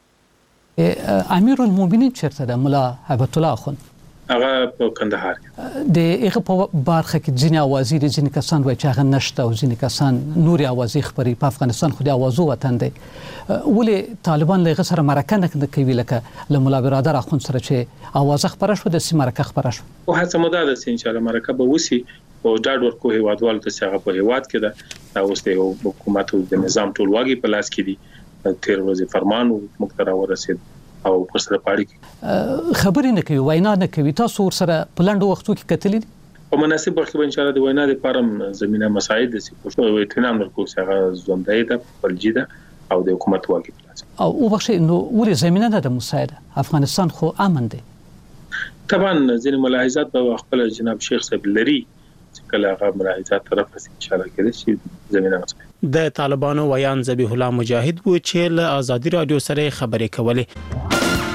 امیر المؤمنین چرته د مولا هبت الله خان هغه په کندهار د هغه په برخه کې ځینې اوازې دي ځینې کسان وایي چې هغه نشته او ځینې کسان نوري اوازې خبري په افغانستان خو د اوازو وطن دی ولې طالبان له سره مرکه نه کوي لکه له مولا برادر اخوند سره چې اوازه خبره شو د سیمه مرکه خبره شو او هڅه مده ده چې ان شاء الله مرکه به وسی او ډاډ ورکو هیوادوالو ته چې هغه په هیواد کې ده اوس د حکومت او د نظام ټول واګي په لاس کې دي تیر ورځې فرمان مقترح ورسید او پر سره پاړي خبرې نه کوي وینا نه کوي تاسو ور سره پلانډو وختو کې کتلې په مناسب وخت کې ان شاء الله د وینا لپاره زمينه مساعد دي چې په اطمینان ورکو چې هغه ژوندۍ ده بلجیده او د حکومت واګي پلاس او وبخښي نو ولې زمينه ده د مساعده افغانستان خو امن دی طبعا ځینې ملاحظات په خپل جناب شیخ صاحب لري چې کله هغه ملاحظات طرف ته اشاره کړي چې زمينه مسله د طالبانو ویان ذبیح الله مجاهد و چې له ازادي رادیو سره خبرې کولې.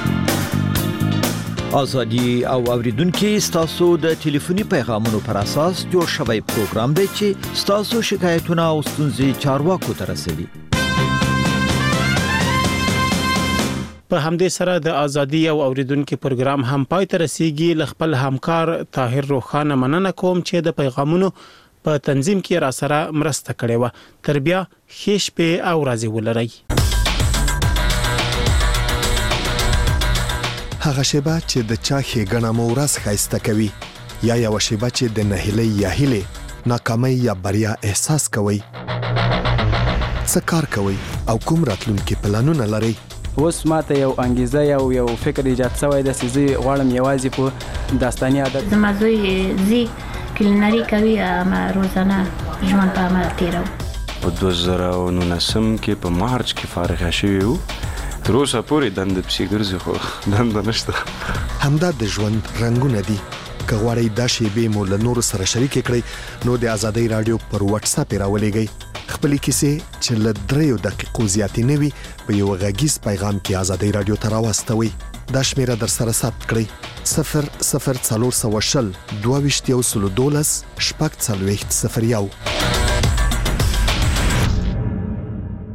ازادي او اوریدونکو ستاسو د ټلیفوني پیغامونو پر اساس جوړ شوی پروګرام دی چې ستاسو شکایتونه او ستونزې چارواکو ته رسوي. په همدې سره د ازادي او اوریدونکو پروګرام هم پای ته رسیدي. ل خپل همکار طاهر روخانه مننه کوم چې د پیغامونو په تنظیم کې را سره مرسته کړې و. تر بیا ښه شپه او ورځې ولرئ. هغه شیبه چې د چا ښېګڼه مو ورځ ښایسته کوي یا یو شیبه چې د نهیلۍ یا هیلې ناکامۍ یا بریا احساس کوئ. څه کار کوئ او کوم راتلونکي پلانونه لرئ؟ اوس ماته یو انګیزه یو یو فکر ایجاد شوی د سيزي غواړم یوازې په داستاني عادت زما زوی زی کلینری کوي اما روزانه ژوند په عمل تیرو. په دوه زره او نولسم کې په مارچ کې فارغ شوی وو. تر اوسه پورې دند پسې ګرځي خو دند نشته. همدا د ژوند رنگونه دي. که غواړئ دا شیبې مو له نورو سره شریک کړئ نو د ازادۍ رادیو پر واتس اپ راولېږئ. خپل کیسې چې له دریو دقیقو زیاتې نه وي په یو غږیز پیغام کې ازادۍ رادیو ته راوستوئ. دا شمیره در سره ثبت کړئ صفر صفر څلور سوه شل دوه ویشت یو سل دولس شپږ څلوېښت صفر یو.